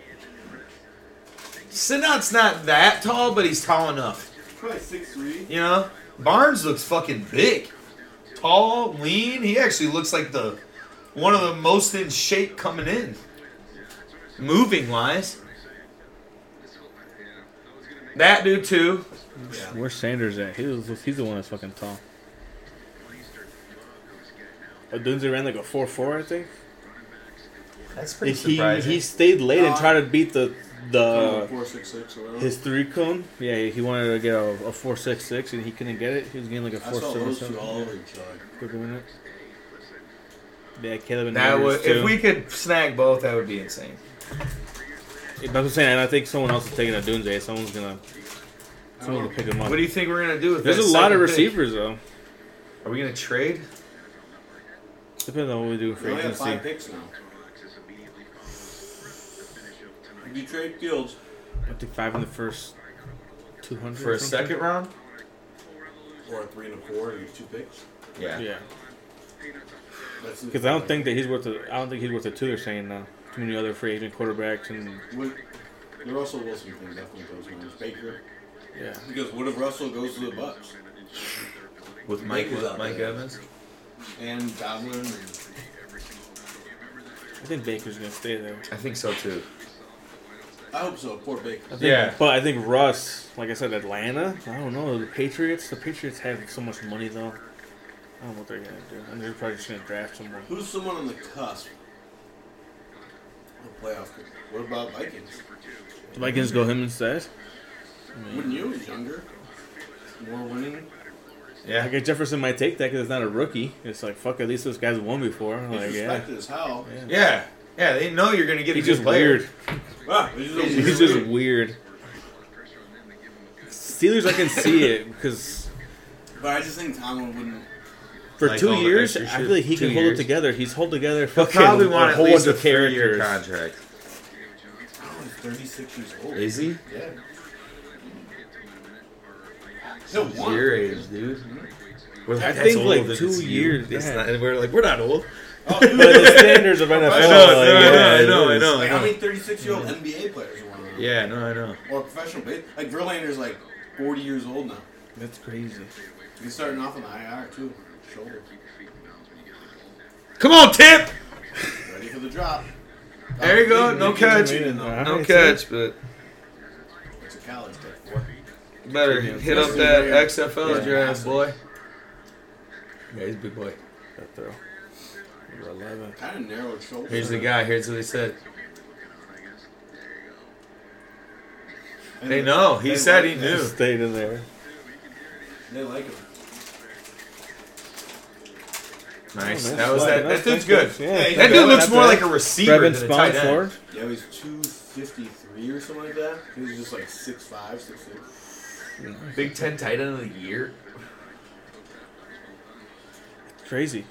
Sinat's not that tall, but he's tall enough. Probably 6'3". You know? Barnes looks fucking big. Tall, lean. He actually looks like the one of the most in shape coming in. Moving wise. That dude too. Yeah. Where's Sanders at? He's the one that's fucking tall. Dunze ran like a 4.4, I think. That's He stayed late and tried to beat the 4.66 or whatever. his 3 cone. Yeah, he wanted to get a 4.66 and he couldn't get it. He was getting like a I saw those two 4.77. all over each other. Quick minute. Yeah, Caleb and That Rivers would, too. if we could snag both, that would be insane. That's what I'm saying, and I think someone else is taking a Dunze. Someone's gonna pick him up. What do you think we're gonna do with There's that a lot of second pick? receivers though. Are we gonna trade? Depends on what we do for We only have agency. 5 picks now. You trade Fields. I think 5 in the first 200 For or a something. second round? Or a 3 and a 4, you get 2 picks. Yeah. Yeah, That's because I don't think he's worth the 2 they're saying now. Too many other free agent quarterbacks and The Russell Wilson thing definitely goes on. Baker. yeah. Because what if Russell goes to the Bucks? With Mike Baker's out there. Evans? And Godwin. And I think Baker's gonna stay there. I think so too. I hope so. Poor Baker. I think, Yeah. but I think Russ, like I said, Atlanta. I don't know the Patriots. The Patriots have so much money though. I don't know what they're gonna do, and they're probably just gonna draft someone. Who's someone on the cusp of playoff? What about Vikings? The Vikings go him instead. Wouldn't you? He's younger. More winning. I Yeah. guess Jefferson might take that because it's not a rookie. It's like fuck. At least this guy's won before. He's Like yeah. respected as hell. Yeah. Yeah, they know you're gonna get He's a good just player. weird. Wow, he's just, He's just weird. Steelers, I can see it because But I just think Tomlin wouldn't. for Like 2 all the years, extra I shit. feel like he 2 can hold it years. together. He's held together He'll fucking probably want a at whole least bunch a of 3-year characters. contract. Oh, he's 36 years old. Is he? Yeah. He'll He's want. your age, dude. We're I "That's think old like if 2 it's you." years. That's Yeah. not- and we're like, we're not old. Oh, But the standards of NFL. I know, like, I know, it is. Like, how many 36-year-old NBA players are one of them? Yeah, no, I know. Or professional base. Like, Verlander's like 40 years old now. That's crazy. He's starting off on the IR, too. Shoulder. Come on, Tip. Ready for the drop. There you go. No catch. No catch, but It's a college pick, boy. better hit up that XFL draft, boy. Yeah, he's a big boy. That throw. Number 11. Kind of narrow shoulder. Here's the guy. Here's what he said. They know. He said he knew. Stayed in there. They like him. Nice. Oh, That was nice. that. Nice, That dude's nice, good. yeah. Hey, That dude looks more like a receiver Brevin than a tight Spawn end. Ford. Yeah, he's 253 or something like that. He was just like 6'5", 6'6". Big Ten tight end of the year. Crazy.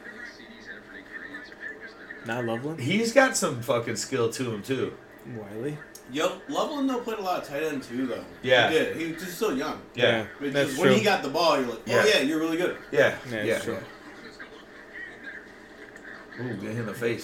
Not Loveland? He's got some fucking skill to him too. Wiley? Yo, Loveland though played a lot of tight end too though. Yeah. He did. He was just still young. Yeah. But That's just when true. he got the ball, you're like, oh yeah, you're really good. Yeah. Yeah, Yeah. it's true. Ooh, get hit in the face.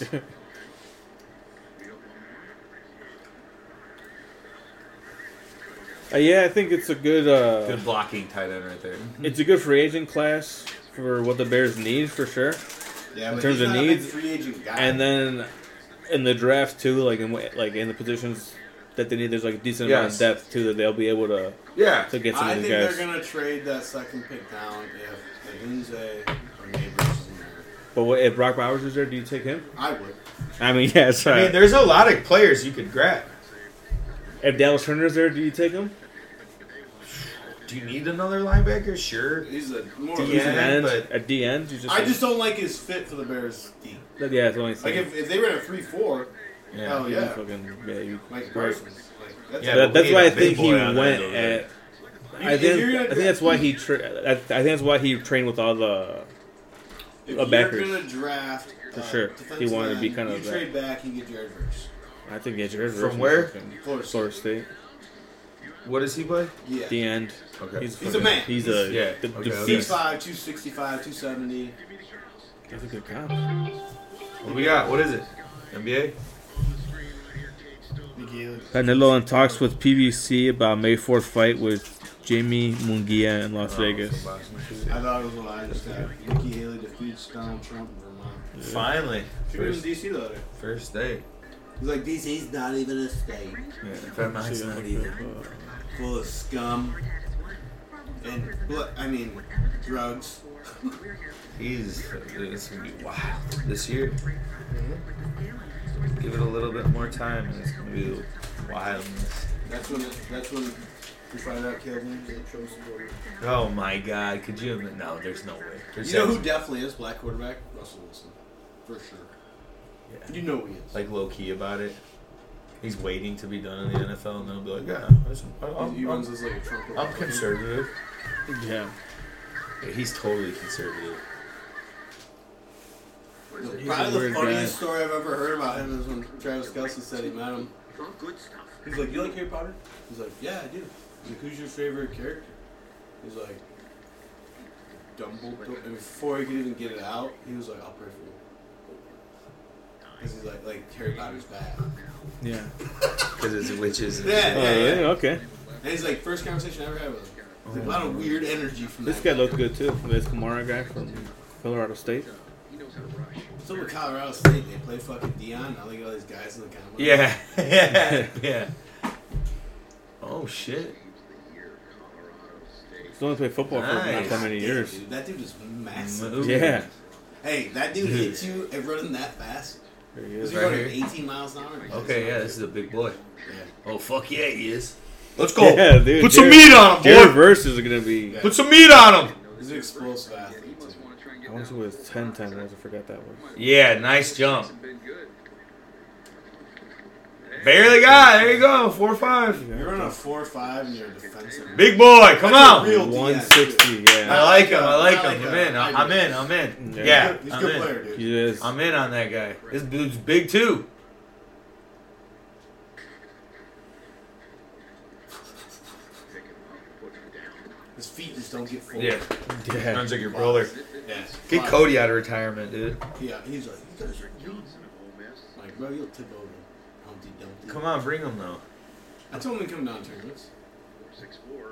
Yeah, I think it's a good. Good blocking tight end right there. It's a good free agent class for what the Bears need for sure. Yeah, In but terms he's of not a big needs, free agent guy. And then in the draft too, like in the positions that they need, there's like a decent amount of depth too that they'll be able to Yeah. get some I of these think guys. they're gonna trade that second pick down if like Lindsay or Neighbors is in there. But if Brock Bowers is there, do you take him? I would. I mean, yeah, it's I mean, there's a lot of players you could grab. If Dallas Turner's there, do you take him? Do you need another linebacker? Sure. He's a more. DN. He's an end. but- At the end, you just. I just don't like his fit for the Bears deep. Yeah, it's the only Like thing. if they ran a 3-4, Yeah. hell yeah, You Mike right. Parsons. Like, that's Yeah, That, but that's we why I had a big think he boy on went that, at. You- I if you're think gonna I think that's why he. I think that's why he trained with all the. if backers. you're gonna draft For sure. He wanted to be kind you of trade back, you get Jared Verse. I think yeah, Jared From Verse where? is fucking Florida Florida State. What does he play? Yeah. The end. Okay. He's fucking- a man. He's He's- a yeah, the okay, okay. beast. 6'5", 265, 270. That's a good comp. What we got? What is it? NBA? Canelo in talks with PBC about May 4th fight with Jamie Munguia in Las Vegas. I thought it was what I just got. Nikki Haley defeats Donald Trump in Vermont. Finally. She was in D.C. the other day. First day. He's like, D.C.'s not even a state. Yeah, Vermont's not even. Full of scum. And, drugs. It's gonna be wild this year. Give it a little bit more time, and it's gonna be wildness. That's when we find out Caleb Williams is a Trump supporter. Oh my God! Could you? No, there's no way. There's You know who definitely is black quarterback? Russell Wilson. For sure. Yeah. You know who he is. Like low key about it. He's waiting to be done in the NFL, and then he'll be like, "Yeah, listen, He runs as like a Trump. I'm conservative." Yeah. Yeah, he's totally conservative. Probably the weird funniest guy. story I've ever heard about him is when Travis Kelce said he met him. He's like, "You like Harry Potter?" He's like, "Yeah, I do." He's like, "Who's your favorite character?" He's like, "Dumbledore." And before he could even get it out, he was like, "I'll pray for you." Because he's like Harry Potter's bad. Yeah. Because it's witches. And Yeah, shit. Oh, yeah, really? yeah. Okay. And he's like, first conversation I ever had with him. He's like, a lot of weird energy from This that guy looked good too. This Kamara guy from Colorado State. So with Colorado State, they play fucking Dion. Now they got all these guys in the combine. Yeah, yeah, yeah. Oh shit! He's only played football for not Nice. that many years. Dude, that dude is massive. Move. Yeah. Hey, that dude hits you and running that fast. There he Was is. he Right running here. 18 miles an hour? Okay, yeah, this is a big boy. Yeah. Oh fuck yeah, he is. Let's go. Yeah, dude. Put some Jared- meat on him, Jared boy. Verse is gonna be. Yeah. Put some meat on him. He's an explosive athlete, too. I want to see what his 10-10 was. I forgot that was. Yeah, nice jump. Barely got. There you go. 4-5. You're running a 4.5 and you're a defensive. Big boy, come That's a on. real 160. I Yeah. like him. I like I him. like I'm in. that. I'm in. I'm in. Yeah. Yeah, He's a I'm good in. player, dude. He is. I'm in on that guy. This dude's big too. His feet just don't get full. Yeah. Yeah. Sounds like your brother. Yeah. Get Cody out of retirement, dude. Yeah, he's like, you guys are huge. Like, bro, you'll tip over. Humpty Dumpty. Come on, bring him though. I told him to come down to tournaments.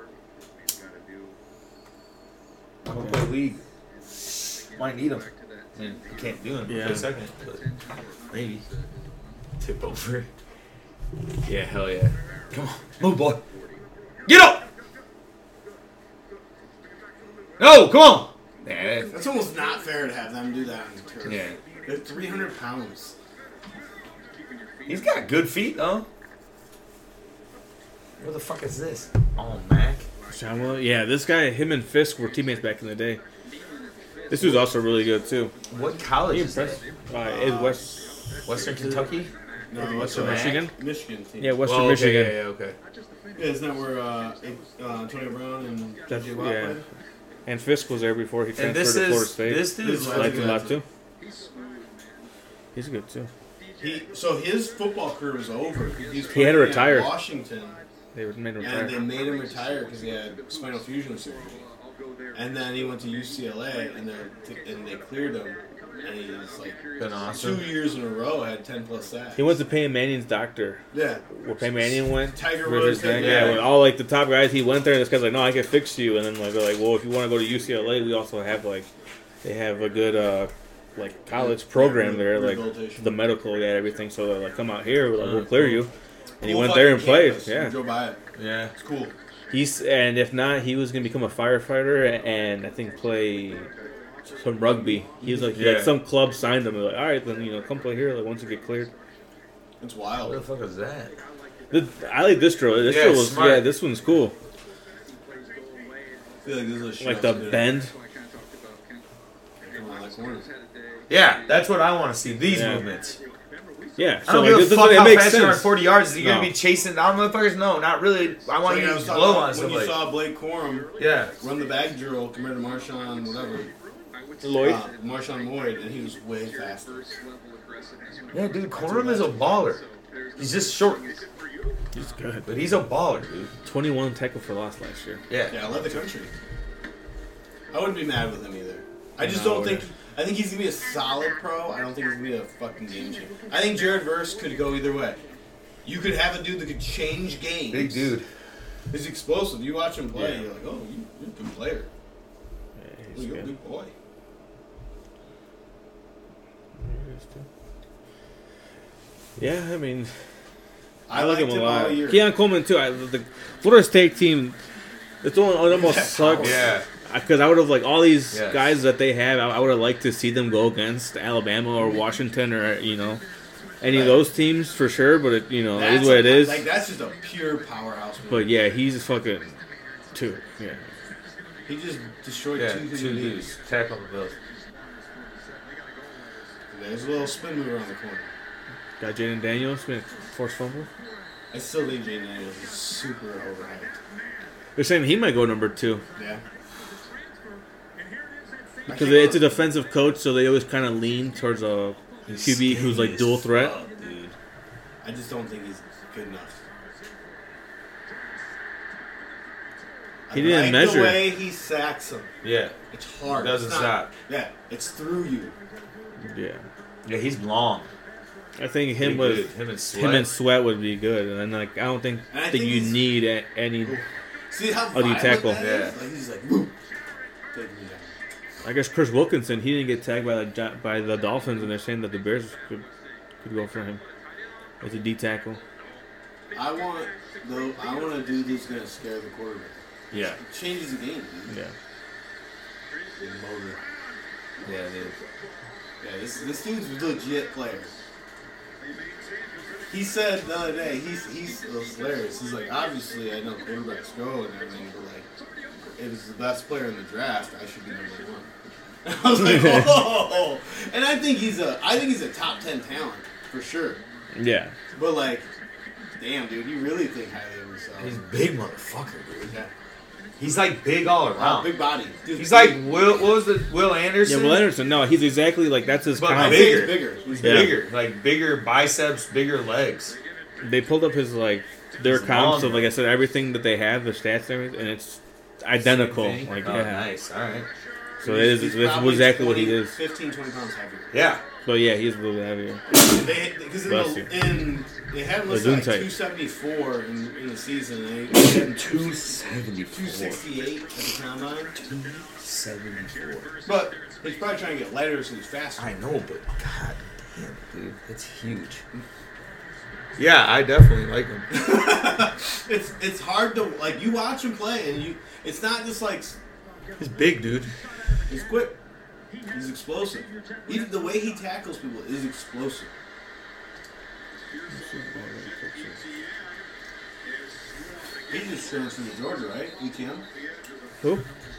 I'm gonna play league. Might need him. I mean, you can't do it Yeah. for a second, but maybe. Tip over. Yeah, hell yeah. Come on. Move, boy. Get up! No, come on! Yeah. That's almost not fair to have them do that on the turf. Yeah. They're 300 pounds. He's got good feet, though. What the fuck is this? Oh, Mac. Samuel, yeah, this guy, him and Fisk were teammates back in the day. This dude's also really good too. What college He is that? impressed. Is Western Kentucky? No, Western Mac? Michigan? Michigan team. Yeah, Western Oh, okay, Michigan. Yeah, okay. Yeah, isn't that where Antonio Brown and That's- J.J. Watt yeah. played? And Fisk was there before he And transferred this to Florida is State. this dude's This I is liked him a lot good. too. He's good too. So his football career was over. He had to playing at retire. Washington, They made him and they retire. made him retire because he had spinal fusion surgery. And then he went to UCLA, and they cleared him. And he's like Been awesome. 2 years in a row had 10+ sacks. He went to Peyton Manning's doctor. Yeah. Where Peyton Manning went. Tiger with Woods. his thing. yeah. Yeah, with all like the top guys, he went there and this guy's like, no, I can fix you. And then like they're like, well, if you want to go to UCLA, we also have like, they have a good like college program there, like Rehabilitation. the medical, yeah, everything. So they're like, come out here, we'll clear you. And he Cool went there and fucking played. campus. Yeah. We drove by it. Yeah. It's cool. And if not, he was gonna become a firefighter and I think play some rugby. He was like, Yeah. some club signed him. They're like, all right, then come play here. Like once you get cleared. It's What the wild. fuck is that? I like this drill. This Yeah, drill was smart. this one's cool. I feel like this is a shit Like the to do. bend. Come on, that corner. Yeah, that's what I want to see. These Yeah. movements. Yeah. I don't like, give a this is- fuck it how makes fast you run sense. 40 yards. Is he going No. to be chasing down motherfuckers? No, not really. I want you I to was talking blow about on when you somebody. saw Blake Corum Yeah. run the bag drill compared to Marshawn, whatever. Lloyd. Marshawn Lloyd, and he was way faster. Yeah, dude, Corum is a baller. He's just short, He's good. but he's a baller, dude. 21 tackle for loss last year. Yeah. Yeah, I love the country. I wouldn't be mad with him either. I just No, don't think. I think he's gonna be a solid pro. I don't think he's gonna be a fucking game changer. I think Jared Verse could go either way. You could have a dude that could change games. Big dude. He's explosive. You watch him play, Yeah. you're like, oh, you're a good player. Yeah, Oh, he's you're a good. good boy. Yeah, I mean, I like liked him a all lot. year. Keon Coleman too. The Florida State team, it's almost That sucks. power. Yeah. Because I would have like all these Yes. guys that they have. I would have liked to see them go against Alabama or Washington or any of those teams for sure. But it is what it is. Like that's just a pure powerhouse. Man. But yeah, he's fucking two. Yeah. he just destroyed Yeah, two two human beings. dudes. Tackle the Bills. There's a little spin move around the corner. Got Jaden Daniels, been forced fumble. I still think Jaden Daniels is super overhyped. They're saying he might go number 2 Yeah. because it's a defensive coach, so they always kind of lean towards a QB who's like dual threat. Dude. I just don't think he's good enough. He didn't like measure. the way he sacks him. Yeah. It's hard. He doesn't It's not- stop. Yeah, it's through you. Yeah, Yeah, he's long. I think Big him with dude. Him and Sweat. him and Sweat would be good, and then like I don't think And I that think you he's- need any. See how Oh, do you violent tackle? that Yeah. is? Like he's like, whoop, taking me down. I guess Chris Wilkinson, he didn't get tagged by the Dolphins, and they're saying that the Bears could go for him as a D tackle. I want a dude who's gonna scare the quarterback. Yeah. It changes the game, dude. Yeah, The motor. Yeah, dude. Yeah, this dude's a legit player. He said the other day, it was hilarious. He's like, obviously I know quarterbacks go and everything, but like, if it's the best player in the draft, I should be number one. I was like, oh, and I think he's a top 10 talent for sure. yeah. But like, damn, dude, you really think highly of yourself? He's a big motherfucker, dude. Yeah. He's like big all around. Big body. Dude, He's like Will Anderson? Yeah, Will Anderson. No, he's exactly like that's his But comp. I'd say he's bigger. bigger. He's Yeah. bigger. Like bigger biceps, bigger legs. They pulled up his their He's comps long, of like I said everything that they have, the stats and everything, and it's identical. Same thing? Like Oh, yeah, nice. All right. so it is. He's That's probably exactly what he 20, is. 15, 20 pounds heavier. Yeah. But yeah, he's a little bit heavier. Because Bless you. they had him listed like Gesundheit. 274 in the season. And they had him 274. 268 at the combine. 274. But he's probably trying to get lighter so he's faster. I know, but god damn, dude, it's huge. Yeah, I definitely like him. It's hard to like you watch him play and it's not just like He's big, dude. he's quick. He's explosive. Even the way he tackles people is explosive. He just transferred to Georgia, right? ETN? Who?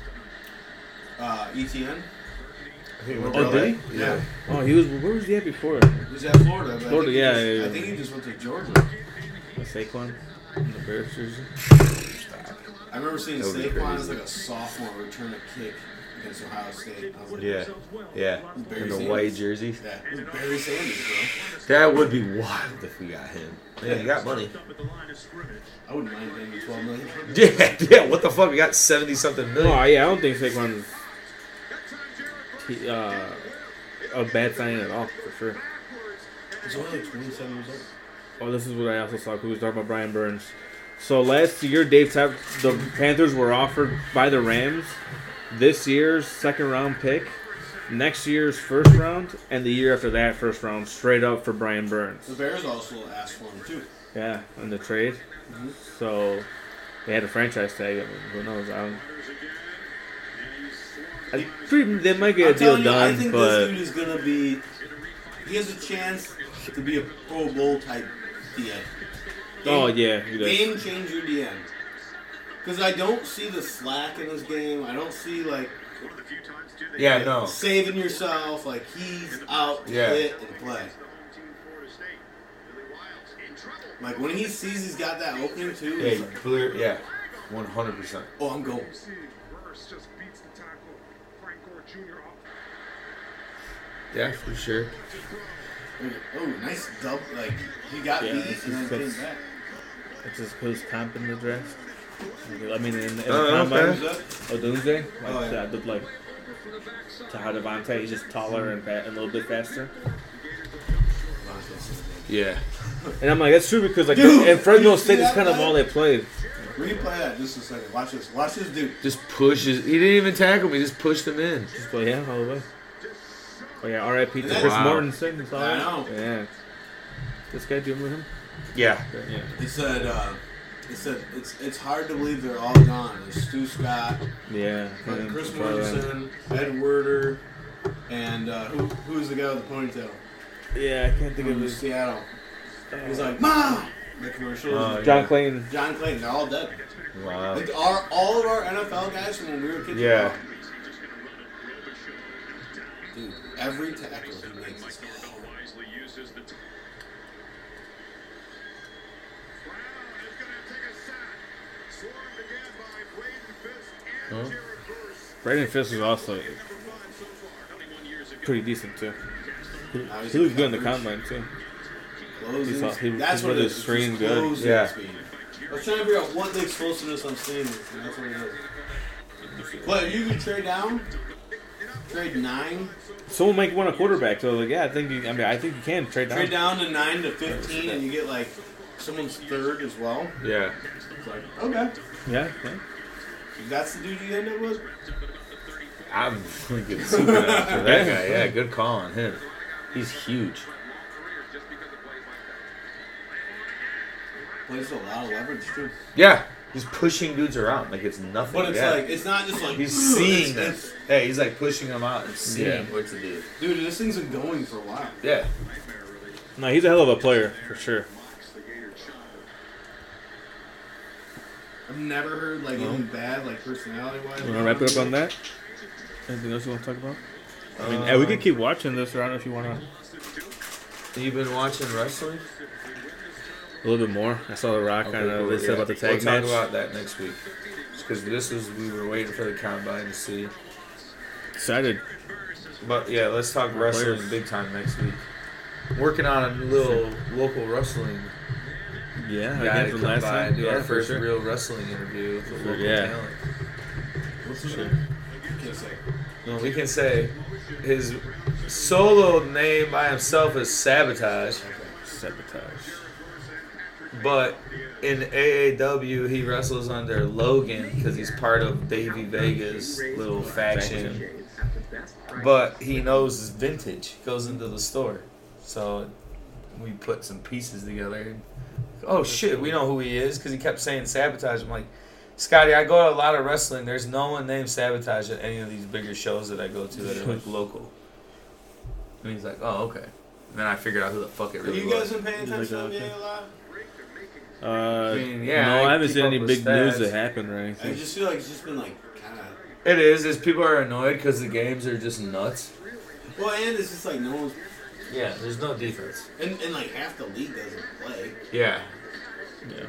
ETN? Oh, did he? Yeah. Oh, he was. Where was he at before? He was at Florida. But Florida, I yeah. think he just went to Georgia. Saquon in the Bears jersey. I remember seeing That would be Saquon as crazy. like a sophomore return a kick against Ohio State. I was like, Yeah. Barry In the Sanders. white jersey. Yeah, it was Barry Sanders, That would be wild if we got him. Yeah, you got money. bro. I wouldn't mind paying him $12 million. Yeah, what the fuck? We got 70-something million. Oh yeah, I don't think Saquon is a bad signing at all for sure. He's only like 27 years old. Oh, this is what I also saw. Who was talking about Brian Burns. So last year, the Panthers were offered by the Rams this year's second round pick, next year's first round, and the year after that first round straight up for Brian Burns. The Bears also asked for him too. Yeah, in the trade. So they had a franchise tag. I mean, who knows? They might get a I'm deal telling you, I done, think but this dude is gonna be. He has a chance to be a Pro Bowl type DN. oh yeah, he does. Game changer DN. Because I don't see the slack in this game. I don't see like Yeah, no. saving yourself. Like he's out to Yeah. hit and play. Like when he sees he's got that opening too. Yeah, He's like, clear. Yeah, 100%. oh, I'm going. Yeah, for sure. Oh, nice dub. Like he got Yeah, beat this and then is- came that's- back. It's his post comp in the draft. I mean, in the Oh, combine. okay. Who's that? Odunze, like Oh, yeah. looked like Taha Devontae. He's just taller and a little bit faster. Yeah. And I'm like, that's true because like Dude, and Fresno you see State is that kind of play? all they played. Replay that just a second. Watch this. Watch this dude. Just pushes. He didn't even tackle me. Just pushed him in. Just go yeah, all the way. Oh yeah, R.I.P. to Wow. Chris Mortensen. You saw I that? know. Yeah. This guy dealing with him? Yeah. Yeah. He said it's hard to believe they're all gone. There's Stu Scott, Yeah. Chris Saw that. Mortensen, Ed Werder, and who's the guy with the ponytail Yeah, I can't think of from his. Seattle. He's like, Mom! The commercials. Oh, John Clayton. John Clayton, they're all dead. Wow. Like, all of our NFL guys from when we were kids. Yeah. are gone. Dude, every tackle he makes is Huh? Braden Fisk is also pretty decent too. Now he's He looks good in the coverage, combine too. closing. he's That's what one of it the is. It's screen just good. closing Yeah. speed. I was trying to figure out what the explosiveness I'm seeing is, and that's what it is. But if you can trade down, trade 9, Someone might want a quarterback, so like, yeah, I think you can trade down. trade down to 9 to 15, and you get like someone's third as well. Yeah. It's like, okay, Yeah, if that's the dude you end up with. I'm thinking super after that guy. Yeah, good call on him. He's huge. Plays a lot of leverage too. Yeah. He's pushing dudes around like it's nothing. But it's Yeah. like it's not just like He's "Ugh," seeing them. it's- Yeah, he's like pushing them out and seeing Yeah. what to do. Dude, this thing's been going for a while. Yeah. no, he's a hell of a player for sure. I've never heard like anything bad, like personality wise. You want to wrap it up on that? Anything else you want to talk about? I mean, yeah, we could keep watching this. Or I don't know if you want to. You been watching wrestling? A little bit more. I saw The Rock kind of. They said about the tag we'll match. talk about that next week. Because we were waiting for the combine to see. Excited. But yeah, let's talk wrestling Players. big time next week. Working on a little local wrestling Yeah, guy again to from come last by time. and do Yeah, our for first sure. real wrestling interview with a local Yeah. talent. What's his Sure. name? Can't say. No, we can say his solo name by himself is Sabotage. But in AAW, he wrestles under Logan because he's part of Davey Vega's little faction. But he knows vintage. He goes into the store. So we put some pieces together. Oh, shit, we know who he is because he kept saying Sabotage. I'm like, Scotty, I go to a lot of wrestling. There's no one named Sabotage at any of these bigger shows that I go to that are like local. And he's like, oh, okay. And then I figured out who the fuck it really was. Have you guys been paying attention to the NBA a lot? I mean, yeah, no, I haven't keep seen up any with big stats. news that happened or anything. I just feel like it's just been like kind of. It is people are annoyed because the games are just nuts. Well, and it's just like no one's. Yeah, there's no defense. And like half the league doesn't play. Yeah. Yeah.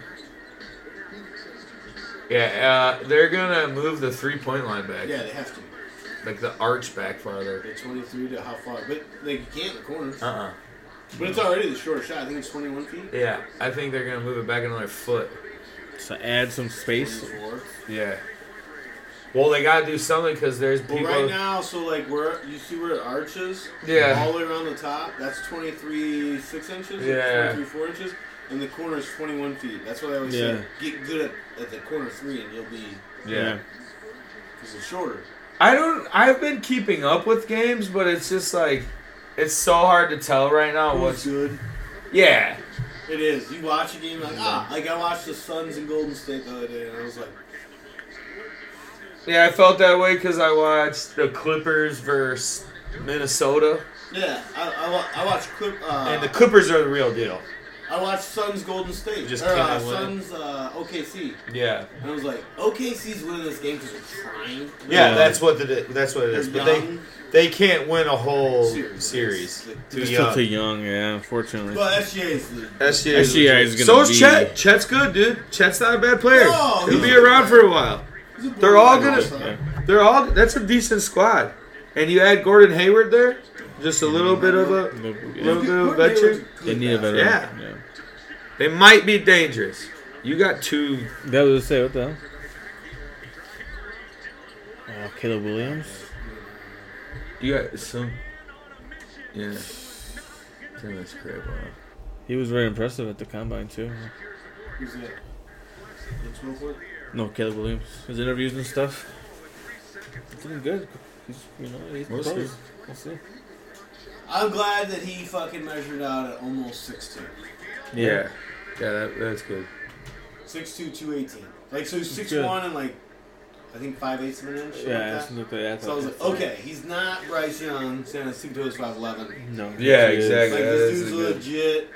Yeah, they're gonna move the 3-point line back. Yeah, they have to. Like the arch back farther. The 23 to how far? But they can't in the corners. Uh-uh. But it's already the shorter shot. I think it's 21 feet. Yeah, I think they're gonna move it back another foot. So add some space. 24. Yeah. Well, they gotta do something because there's people. Well, right now, so like where you see where it arches, Yeah. all the way around the top. That's 23 6 inches. Yeah. 23 4 inches, and the corner is 21 feet. That's what I always say. Get good at the corner 3, and you'll be. Yeah. Because it's shorter. I've been keeping up with games, but it's just like, it's so hard to tell right now what's good. Yeah. It is. You watch a game like like I watched the Suns and Golden State the other day, and I was like. Yeah, I felt that way because I watched the Clippers versus Minnesota. Yeah, I watched and the Clippers are the real deal. I watched Suns Golden State. Just or can't win. Suns OKC. Yeah. And I was like, OKC's winning this game because they're trying. Yeah, that's what it is. They're But young. they can't win a whole series. They're still too young, yeah, unfortunately. Well, SGA's the... SGA is So going to is be... Chet. Chet's good, dude. Chet's not a bad player. No, He'll be he's around a- for a while. They're all gonna. They're all. That's a decent squad. And you add Gordon Hayward there, just a little bit of a veteran. They need a veteran. Yeah. They might be dangerous. You got two. That was to say, what the hell? Caleb Williams. You got some. Yeah. Turn this crap off. He was very impressive at the combine too. Who's that? It's Wilford? No, Caleb Williams. His interviews and stuff. He's doing good. He's We'll close. see. We'll see. I'm glad that he fucking measured out at almost 6'2". Yeah. Yeah, that's good. 6'2", 218. Like, so he's That's 6'1" and like, I think 5/8 of an inch. Yeah, something like something like that. so I was like, okay, he's not Bryce Young, saying his 6'2" is 5'11". No. Yeah, he is. exactly. Like, Yeah, this that's dude's good. legit.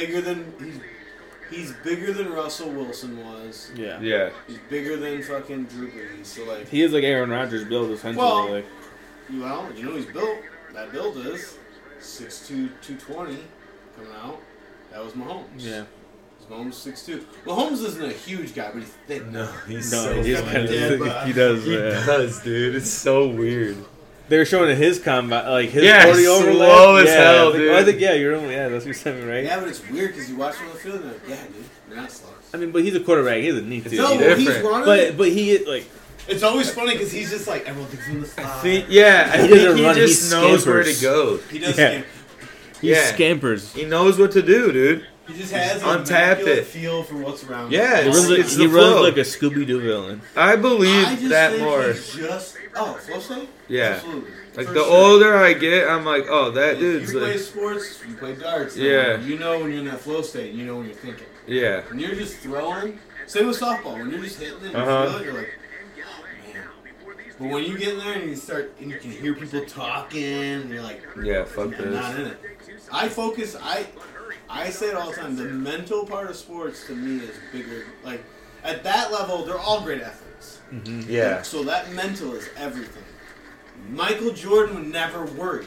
He's bigger than Russell Wilson was. Yeah. Yeah. He's bigger than fucking Drew Brees. So like, He is like Aaron Rodgers build essentially. Well, like. you know he's built. That build is 6'2", 220 coming out. That was Mahomes. Yeah. Mahomes 6'2". Mahomes isn't a huge guy, but he's thick. No, he's No, so he's fucking kind of dead, but- he does. He Yeah. does, dude. It's so weird. They were showing his combine, like his Yeah, 40 overlap. slow as yeah, hell, I think, dude. I think you're only that's what you're saying, right? Yeah, but it's weird because you watch him on the field and you're like, yeah, dude, you're not slow. I mean, but he's a quarterback. He doesn't need to. No, different. he's running. but he like It's always funny because he's just like, everyone thinks he's in the slot. I he think doesn't he run, just he knows where to scampers. go. He does. Yeah. he Yeah. scampers. He knows what to do, dude. He just has an Untapped immaculate it. feel for what's around Yeah, him. He runs, like, it's he the runs flow. like a Scooby Doo villain. I believe I just that think more. he's just flow state. Yeah. Absolutely. Like For the sure. older I get, I'm like, oh, that If dude's you play like, sports, you play darts. Yeah. You know when you're in that flow state. You know when you're thinking. yeah, When you're just throwing, same with softball. When you're just hitting it, and Uh-huh. you feel it, you're like, oh, man. But when you get in there and you start, and you can hear people talking, and you're like, yeah, fuck I'm not this. in it. I focus. I say it all the time. The mental part of sports to me is bigger. Like at that level, they're all great athletes. Yeah, So that mental is everything. Michael Jordan would never worry.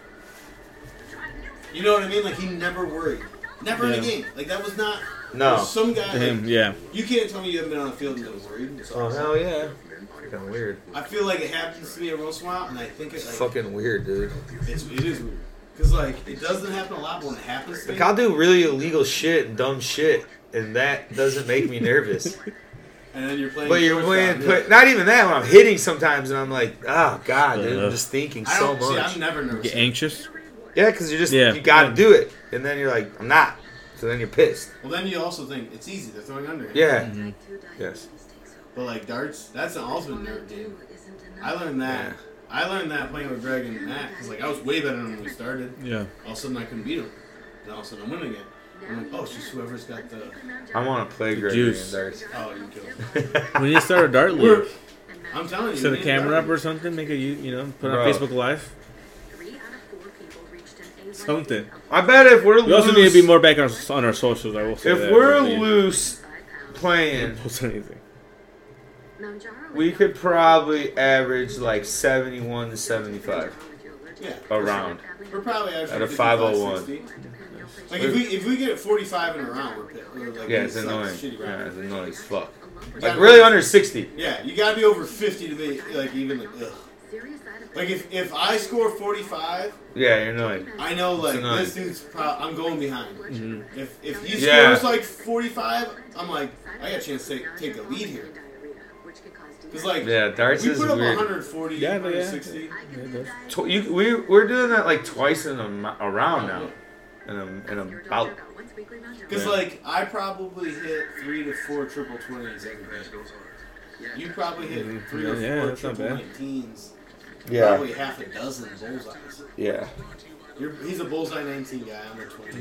You know what I mean? Like he never worried. Never in a Yeah. game. Like that was not. no. There's some guy. To him, Like, yeah. you can't tell me you haven't been on the field and been worried. It's Oh awesome. hell yeah, fucking weird. I feel like it happens to me every once in a while, and I think it's like Fucking weird, dude. it is weird. Cause like it doesn't happen a lot, but when it happens to me, Like I'll do really illegal shit and dumb shit, and that doesn't make me nervous. And then you're playing. But you're playing, not even that. When I'm hitting sometimes, and I'm like, oh god, dude, I'm just thinking so much. See, I'm never nervous. Get anxious. Yeah, because you got to do it, and then you're like, I'm not. So then you're pissed. Well, then you also think it's easy. They're throwing under. Yeah. Mm-hmm. Yes. But like darts, that's an ultimate nerve game. I learned that. Yeah. I learned that playing with Greg and Matt because like I was way better than when we started. Yeah. All of a sudden I couldn't beat him, and all of a sudden I'm winning again. I'm like, oh, it's just whoever's got the. I want to play Greg juice. and darts. Oh, you kill. We need to start a dart league. I'm telling you. Set a we need camera dart up or something. Make it put on Bro. Facebook Live. Something. I bet if we're We also need to be more back on our socials. I will say If that. we're Don't loose playing, post anything. we could probably average like 71 to 75 Yeah. around. We're probably At actually a 501. 60. Like if we get 45 in a round, we're like Yeah, it's like annoying. shitty Yeah, round. it's annoying as fuck. You Like gotta really be- under 60. Yeah, you gotta be over 50 to be like even like ugh. Like if I score 45, Yeah, you're annoying. I know like annoying. this dude's I'm going behind. Mm-hmm. If he Yeah. scores like 45, I'm like I got a chance to take a lead here. Cause like Yeah, darts we is put up weird. 140, Yeah, but yeah. 160. We're doing that like twice in a round now. In a bout. Cause Yeah. like I probably hit 3 to 4 triple 20s every day. You probably hit 3 or 4 Yeah, that's not triple bad. 19s. Yeah. Probably half a dozen bullseyes. Yeah. He's a bullseye 19 guy. I'm a 20.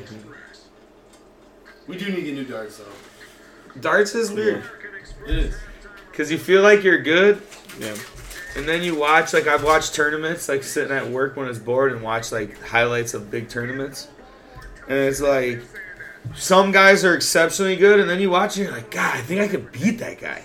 We do need to get new darts though. Darts is weird. It is. Because you feel like you're good, Yeah. and then you watch, like I've watched tournaments, like sitting at work when it's bored and watch like highlights of big tournaments. And it's like, some guys are exceptionally good, and then you watch and you're like, God, I think I could beat that guy.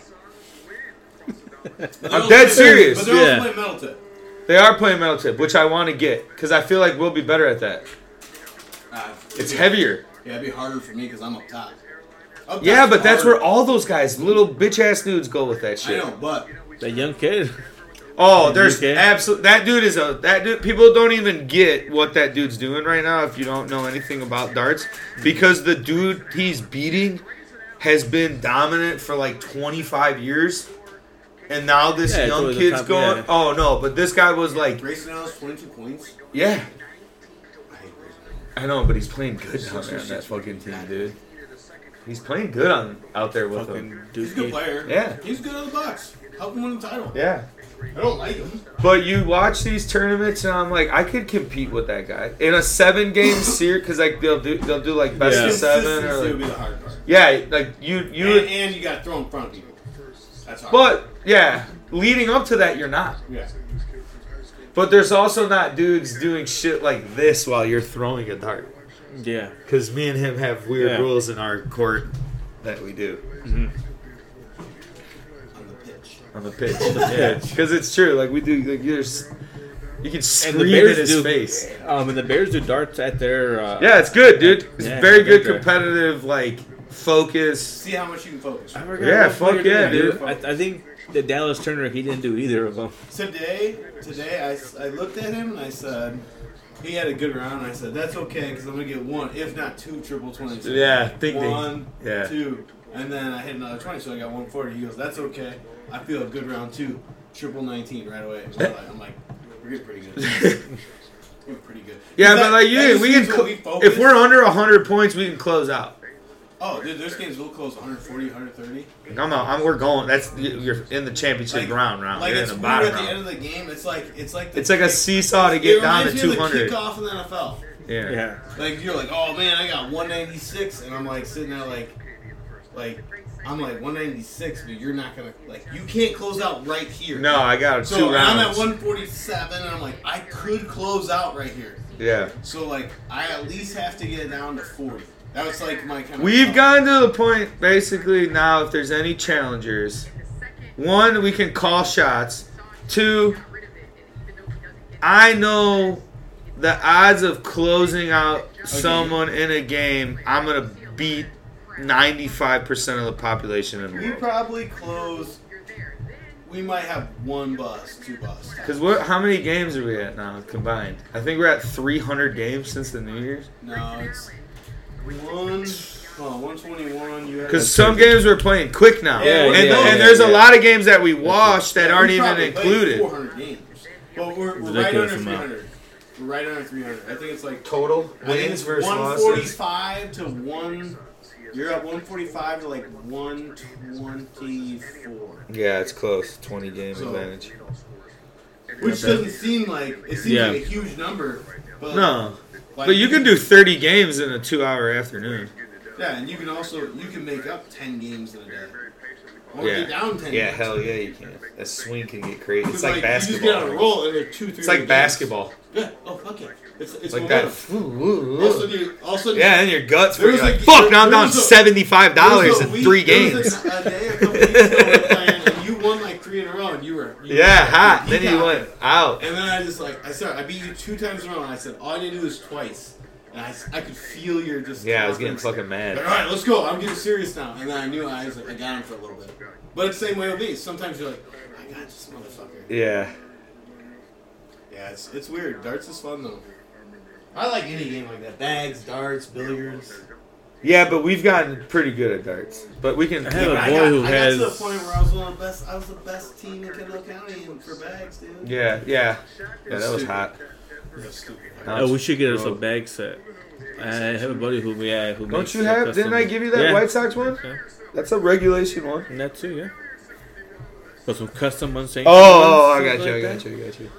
I'm dead serious. But they're Yeah. also playing metal tip. They are playing metal tip, which I want to get, because I feel like we'll be better at that. It's heavier. Yeah, it'd be harder for me because I'm up top. Up Yeah, top's but that's hard. where all those guys, little bitch-ass dudes go with that I shit. know, but That young kid. Oh, there's UK? absolute. That dude. People don't even get what that dude's doing right now if you don't know anything about darts, because the dude he's beating has been dominant for like 25 years, and now this Yeah, young totally the kid's top, going. yeah. Oh no, but this guy was like, Grayson Allen's 22 points. yeah, I hate Grayson I know, but he's playing good down there on that fucking team, dude. He's playing good out there with Fucking him. He's a good Dookie. player. Yeah. He's good on the Bucks. Help him win the title. Yeah. I don't like him. But you watch these tournaments, and I'm like, I could compete with that guy in a 7-game series, because like they'll do like best Yeah. of 7 or Consistency would be like, the hard part. yeah, like you And you got to throw in front of people. That's hard. but yeah, leading up to that, you're not. Yeah. But there's also not dudes doing shit like this while you're throwing a dart, Yeah. because me and him have weird Yeah. rules in our court that we do On the pitch. on the pitch. Yeah. Because it's true. Like we do. Like you can And scream the in Bears his do. face. And the Bears do darts at their. Yeah, it's good, dude. It's Yeah, very good okay. competitive, like focus. See how much you can focus. I forgot Yeah, what fuck player yeah, did dude. it. I think the Dallas Turner, he didn't do either of them. Today I looked at him and I said, he had a good round. And I said, that's okay because I'm going to get one, if not two triple 20s. Yeah, ding ding. One, Yeah. two. And then I hit another 20, so I got 140. He goes, that's okay. I feel a good round two. Triple 19 right away. I'm like, we're getting pretty good. We're pretty good. Yeah, That- but like that you, just we can. means when we If focus- we're under 100 points, we can close out. Oh, dude, there's games we'll close 140, 130. We're going. You're in the championship round. Like You're it's in the weird bottom at the end round. of the game. It's like It's like a seesaw to get it down to reminds me of 200. the kickoff in the NFL. Yeah. Yeah. Like you're like, oh man, I got 196, and I'm like sitting there like I'm like 196, but you're not gonna you can't close out right here. No, I got So 2 I'm rounds. at 147, and I'm like, I could close out right here. Yeah. So like, I at least have to get it down to 40. That was like my kind of. We've gotten to the point, basically, now, if there's any challengers, 1, we can call shots. 2, I know the odds of closing out someone in a game, I'm going to beat 95% of the population in the We world. probably close. We might have 1 bust, 2 busts. Because how many games are we at now combined? I think we're at 300 games since the New Year's. No, it's 1, 121. You had Because some games we're playing quick now. And there's a lot of games that we watched that aren't even included. 400 games. Well, we're right under 300. We're right under 300. I think it's like Total I think wins it's versus losses. 145 to 1. You're at 145 to like 124. Yeah, it's close. 20 game So- advantage. Which doesn't seem like it seems like a huge number. But No. like, But you can do 30 games in a 2-hour afternoon. Yeah, and you can make up 10 games in a day. Or Yeah. get down 10 Yeah, games. hell yeah, you can. That swing can get crazy. It's Because, like you just get on a basketball. roll and they're 2-3. It's like games. basketball. Yeah. Oh fuck yeah. It's Like that. momentum. All of a sudden, Yeah, and your guts There were was like, a- fuck, now I'm there down was a- $75 in 3 There games. was a day a couple weeks ago we were playing, and you won like 3 in a row, and you were Yeah, hot. he Then you got went it. out. And then I beat you 2 times in a row, and I said all I need to do is twice, and I could feel your just. Yeah, I was getting confidence. fucking mad. Like, all right, let's go. I'm getting serious now, and then I knew I got him for a little bit. But it's the same way with me. Sometimes you're like, I got this motherfucker. Yeah. Yeah, it's weird. Darts is fun though. I like any game like that. Bags, darts, billiards. Yeah, but we've gotten pretty good at darts. But we can. I have a I boy got, who I has. got to the point where I was one of the best. I was the best team in Kendall County for bags, dude. Yeah. Yeah, that was hot. It was stupid. Oh, we should get us a bag set. I have a buddy who Don't makes you a have? custom- Didn't I give you that Yeah. White Sox one? Yeah. That's a regulation one. And that too, yeah. But some custom unsanctioned Oh, I ones, got stuff you. I like got that. you. I got you.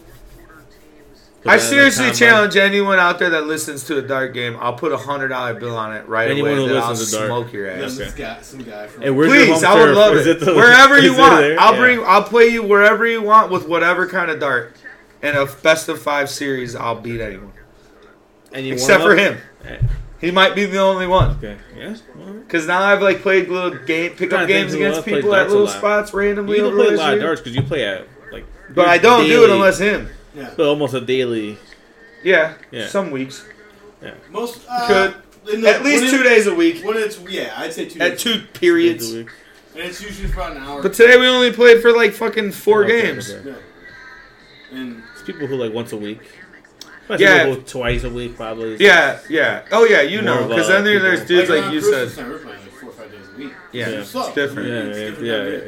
But I at the seriously time, challenge anyone out there that listens to a dart game. I'll put $100 bill on it right Anyone away. who That I'll listens to dart. smoke your There's ass. this guy, some guy from. Hey, where's your Please, home I would turf? love Is it. the- Wherever is you it want, there? I'll play you wherever you want with whatever kind of dart. In a best of 5 series, I'll beat anyone And you except warm for up? him. He might be the only one. Okay, yeah. Well, Because now I've like played little pickup Trying to games think who against else played people darts at a little lot. spots randomly you don't over play a this lot of year. darts because you play at like. But I don't do it unless him. Yeah. But almost a daily. Yeah, Yeah. some weeks. Most Could. At least 2 days a week. When it's I'd say 2 At days. 2 periods. And it's usually for about an hour. But today we only played for like fucking 4 games. Okay. Yeah. And It's people who like once a week. But Yeah. people who twice a week probably. Yeah, yeah. Oh yeah, you More know. of, Because then there's people. dudes like around you Christmas said. time, we're playing like 4 or 5 days a week. Yeah, Yeah. it's different. Yeah, It's yeah, different yeah, every yeah. day.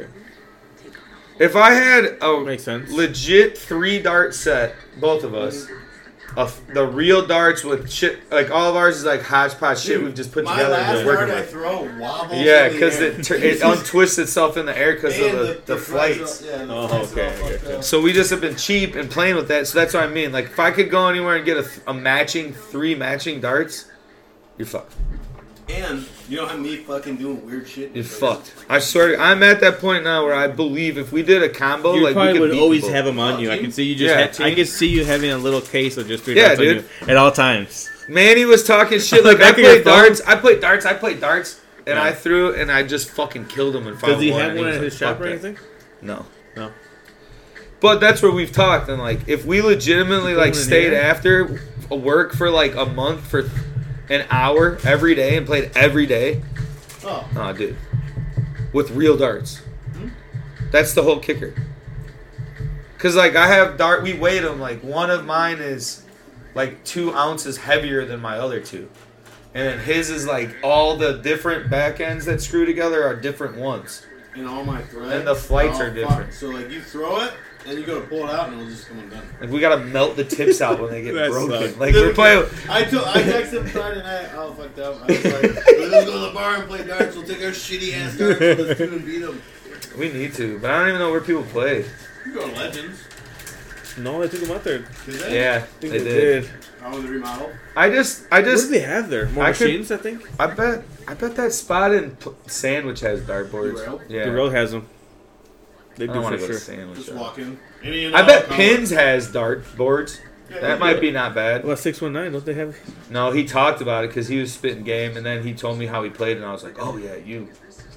If I had a Makes sense. legit 3 dart set, both of us, of the real darts with shit, like all of ours is like hodgepodge shit Dude, we've just put my together and last just working dart I with. throw wobbles. Yeah, in the because air. it untwists itself in the air because And of the flights. Yeah, the Oh, flights are okay, all fucked okay. up. So we just have been cheap and playing with that. So that's what I mean. Like if I could go anywhere and get a matching 3 matching darts, you're fucked. And you don't have me fucking doing weird shit. You're fucked. I swear, I'm at that point now where I believe if we did a combo, You like we probably could would beat always people. have them on you. I can see you just. Yeah, I can see you having a little case of just 3 Yeah, darts on dude. you at all times. Manny was talking shit like I Back in your played phone? darts. I played darts, and Yeah. I threw and I just fucking killed him in 5-1. Does he have and one was at like, his shop "Fuck or that." anything? No. No. But that's where we've talked, and like if we legitimately like Going in stayed here? after work for like a month for an hour every day and played every day, Oh, dude, with real darts. That's the whole kicker. Cause like I have we weighed them. Like one of mine is like 2 ounces heavier than my other 2, and then his is like all the different back ends that screw together are different ones. and all my threads. And the flights all are different. fucked. So like you throw it, and you go to pull it out, and it'll just come undone. Like we gotta melt the tips out when they get That broken. sucks. Like we're playing. I texted him Friday night. Oh, fucked up. I was like, let's go to the bar and play darts. We'll take our shitty ass darts to the two and beat them. We need to, but I don't even know where people play. You go to Legends. No, they took them out there. Did they? Yeah, I think they they did. did. How was the remodel? I just, What do they have there? More I could- machines, I think. I bet that spot in Sandwich has dartboards. Derail? Yeah, The road has them. They I do don't want for to go to sure. Sandwich. Just though. walk in. Any I bet Pins has dartboards. Yeah, That might be not bad. Well, 619, don't they have? No, he talked about it because he was spitting game, and then he told me how he played, and I was like, oh yeah, you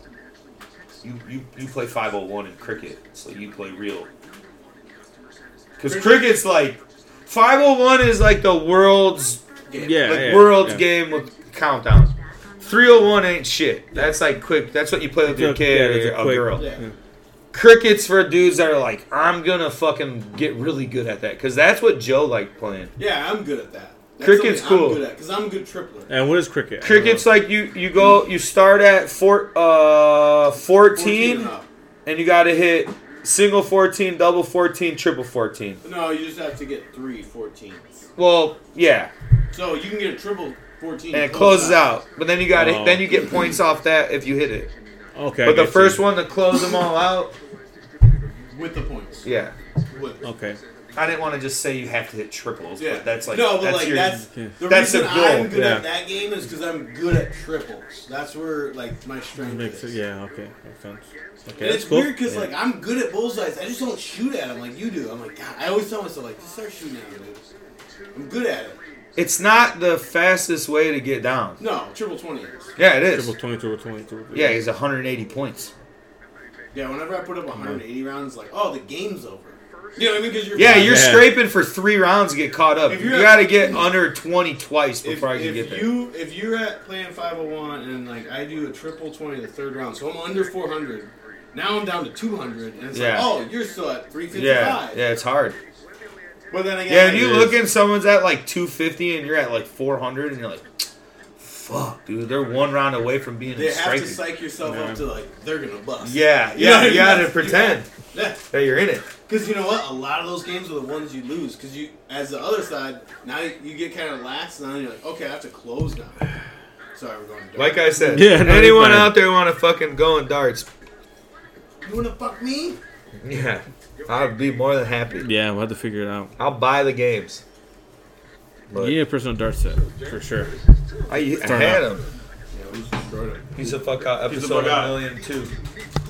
play 501 in cricket, so you play real. Because cricket's like 501 is like the world's Yeah, game with countdown. 301 ain't shit. That's like quick. That's what you play with your kid or a girl. Yeah. Cricket's for dudes that are like, I'm gonna fucking get really good at that, because that's what Joe liked playing. Yeah, I'm good at that. Cricket's cool. Because I'm a good tripler. And what is cricket? Cricket's like you start at 14 and you got to hit single 14, double 14, triple 14. No, you just have to get 3 14s. Well, yeah. So you can get a triple 14. And it closes out. But then you got then you get points off that if you hit it. Okay. But the first one to close them all out with the points. Yeah. Okay. I didn't want to just say you have to hit triples, but that's like no, but that's like your, that's the that's reason the goal. I'm good at that game is because I'm good at triples. That's where like my strength is. Yeah. Okay. Makes sense. Okay. And it's weird because like I'm good at bullseyes. I just don't shoot at them like you do. I'm like, God, I always tell myself like, just start shooting at them, dude. I'm good at it. It's not the fastest way to get down. No, triple 20 is. Yeah, it is. Triple 22. Yeah, he's 180 points. Yeah, whenever I put up 180 rounds, like, oh, the game's over. You know what I mean? Because you're scraping for 3 rounds to get caught up. You got to get under 20 twice before I can get there. If you're at playing 501 and like I do a triple 20 the third round, so I'm under 400. Now I'm down to 200, and it's like, oh, you're still at 355. Yeah, it's hard. But then again, and you look and someone's at like 250 and you're at like 400 and you're like, fuck, dude, they're 1 round away from being They have striking. to psych yourself up to like, they're going to bust. Yeah, you got to pretend that you're in it. Because you know what? A lot of those games are the ones you lose. Because you, as the other side, now you get kind of lax, and then you're like, okay, I have to close now. Sorry, we're going darts. Like I said, anyone out there want to fucking go in darts? You want to fuck me? Yeah. I'd be more than happy. Yeah, we'll have to figure it out. I'll buy the games. But you need a personal dart set, for sure. I had him. Yeah, we just destroyed him. He's a fuck out episode 1,000,002.